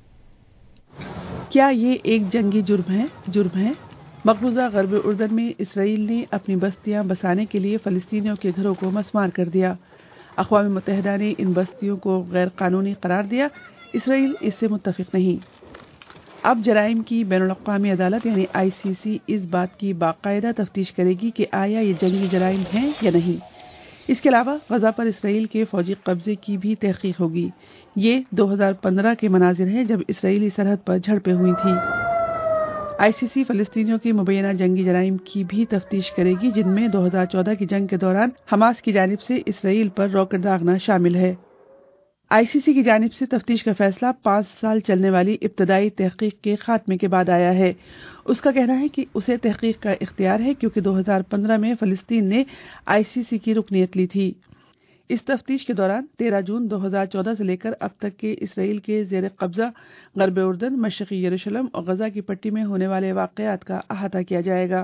کیا یہ ایک جنگی جرم ہے؟ مقبوضہ غرب اردن میں اسرائیل نے اپنی بستیاں بسانے کے لیے فلسطینیوں کے گھروں کو مسمار کر دیا. اقوام متحدہ نے ان بستیوں کو غیر قانونی قرار دیا. اسرائیل اس سے متفق نہیں. اب جرائم کی بین الاقوامی عدالت یعنی ICC اس بات کی باقاعدہ تفتیش کرے گی کہ آیا یہ جنگی جرائم ہیں یا نہیں. اس کے علاوہ غزہ پر اسرائیل کے فوجی قبضے کی بھی تحقیق ہوگی. یہ 2015 کے مناظر ہیں جب اسرائیلی سرحد پر جھڑپیں ہوئی تھیں. ICC فلسطینیوں کی مبینہ جنگی جرائم کی بھی تفتیش کرے گی جن میں 2014 کی جنگ کے دوران حماس کی جانب سے اسرائیل پر راکٹ داغنا شامل ہے. ICC کی جانب سے تفتیش کا فیصلہ 5 سال چلنے والی ابتدائی تحقیق کے خاتمے کے بعد آیا ہے. اس کا کہنا ہے کہ اسے تحقیق کا اختیار ہے کیونکہ 2015 میں فلسطین نے ICC کی رکنیت لی تھی. اس تفتیش کے دوران 13 جون 2014 سے لے کر اب تک کے اسرائیل کے زیر قبضہ غرب اردن، مشرقی یروشلم اور غزہ کی پٹی میں ہونے والے واقعات کا احاطہ کیا جائے گا.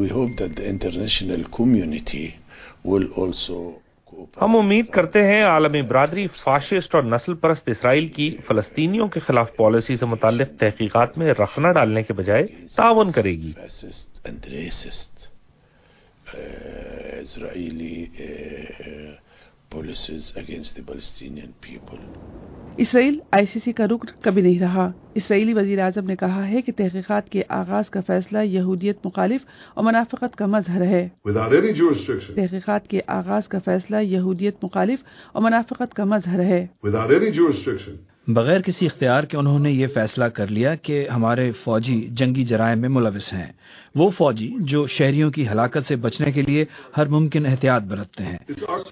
ہم امید کرتے ہیں عالمی برادری فاشسٹ اور نسل پرست اسرائیل کی فلسطینیوں کے خلاف پالیسی سے متعلق تحقیقات میں رخنہ ڈالنے کے بجائے تعاون کرے گی.
اسرائیل ICC کا رکن کبھی نہیں رہا. اسرائیلی وزیر اعظم نے کہا ہے کہ تحقیقات کے آغاز کا فیصلہ یہودیت مخالف اور منافقت کا مظہر ہے. تحقیقات کے آغاز کا فیصلہ یہودیت مخالف اور منافقت کا مظہر ہے.
بغیر کسی اختیار کے انہوں نے یہ فیصلہ کر لیا کہ ہمارے فوجی جنگی جرائم میں ملوث ہیں. وہ فوجی جو شہریوں کی ہلاکت سے بچنے کے لیے ہر ممکن احتیاط برتتے ہیں.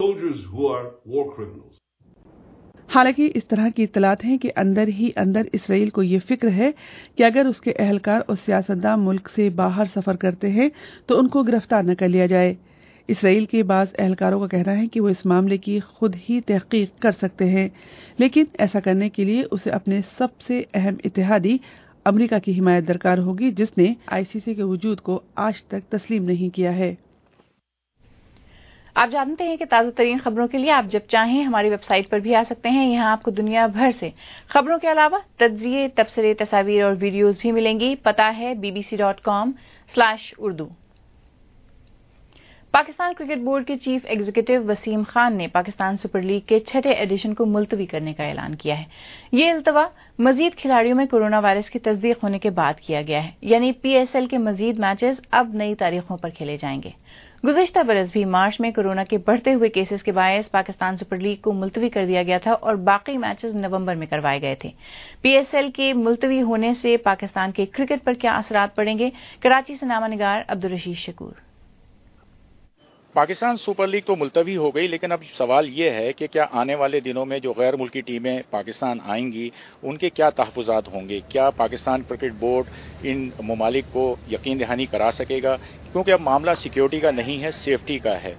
حالانکہ اس طرح کی اطلاعات ہیں کہ اندر ہی اندر اسرائیل کو یہ فکر ہے کہ اگر اس کے اہلکار اور سیاستداں ملک سے باہر سفر کرتے ہیں تو ان کو گرفتار نہ کر لیا جائے. اسرائیل کے بعض اہلکاروں کا کہنا ہے کہ وہ اس معاملے کی خود ہی تحقیق کر سکتے ہیں، لیکن ایسا کرنے کے لیے اسے اپنے سب سے اہم اتحادی امریکہ کی حمایت درکار ہوگی جس نے ICC کے وجود کو آج تک تسلیم نہیں کیا ہے.
آپ جانتے ہیں کہ تازہ ترین خبروں کے لیے آپ جب چاہیں ہماری ویب سائٹ پر بھی آ سکتے ہیں. یہاں آپ کو دنیا بھر سے خبروں کے علاوہ تجزیے، تبصرے، تصاویر اور ویڈیوز بھی ملیں گی. پتہ ہے bbc.com/urdu. پاکستان کرکٹ بورڈ کے چیف ایگزیکٹو وسیم خان نے پاکستان سپر لیگ کے 6 ایڈیشن کو ملتوی کرنے کا اعلان کیا ہے. یہ التوا مزید کھلاڑیوں میں کورونا وائرس کی تصدیق ہونے کے بعد کیا گیا ہے، یعنی PSL کے مزید میچز اب نئی تاریخوں پر کھیلے جائیں گے. گزشتہ برس بھی مارچ میں کورونا کے بڑھتے ہوئے کیسز کے باعث پاکستان سپر لیگ کو ملتوی کر دیا گیا تھا اور باقی میچز نومبر میں کروائے گئے تھے. PSL کے ملتوی ہونے سے پاکستان کے کرکٹ پر کیا اثرات پڑیں گے؟ کراچی سے نامہ نگار عبدالرشید شکور.
پاکستان سپر لیگ تو ملتوی ہو گئی، لیکن اب سوال یہ ہے کہ کیا آنے والے دنوں میں جو غیر ملکی ٹیمیں پاکستان آئیں گی ان کے کیا تحفظات ہوں گے؟ کیا پاکستان کرکٹ بورڈ ان ممالک کو یقین دہانی کرا سکے گا؟ کیونکہ اب معاملہ سیکیورٹی کا نہیں ہے، سیفٹی کا ہے.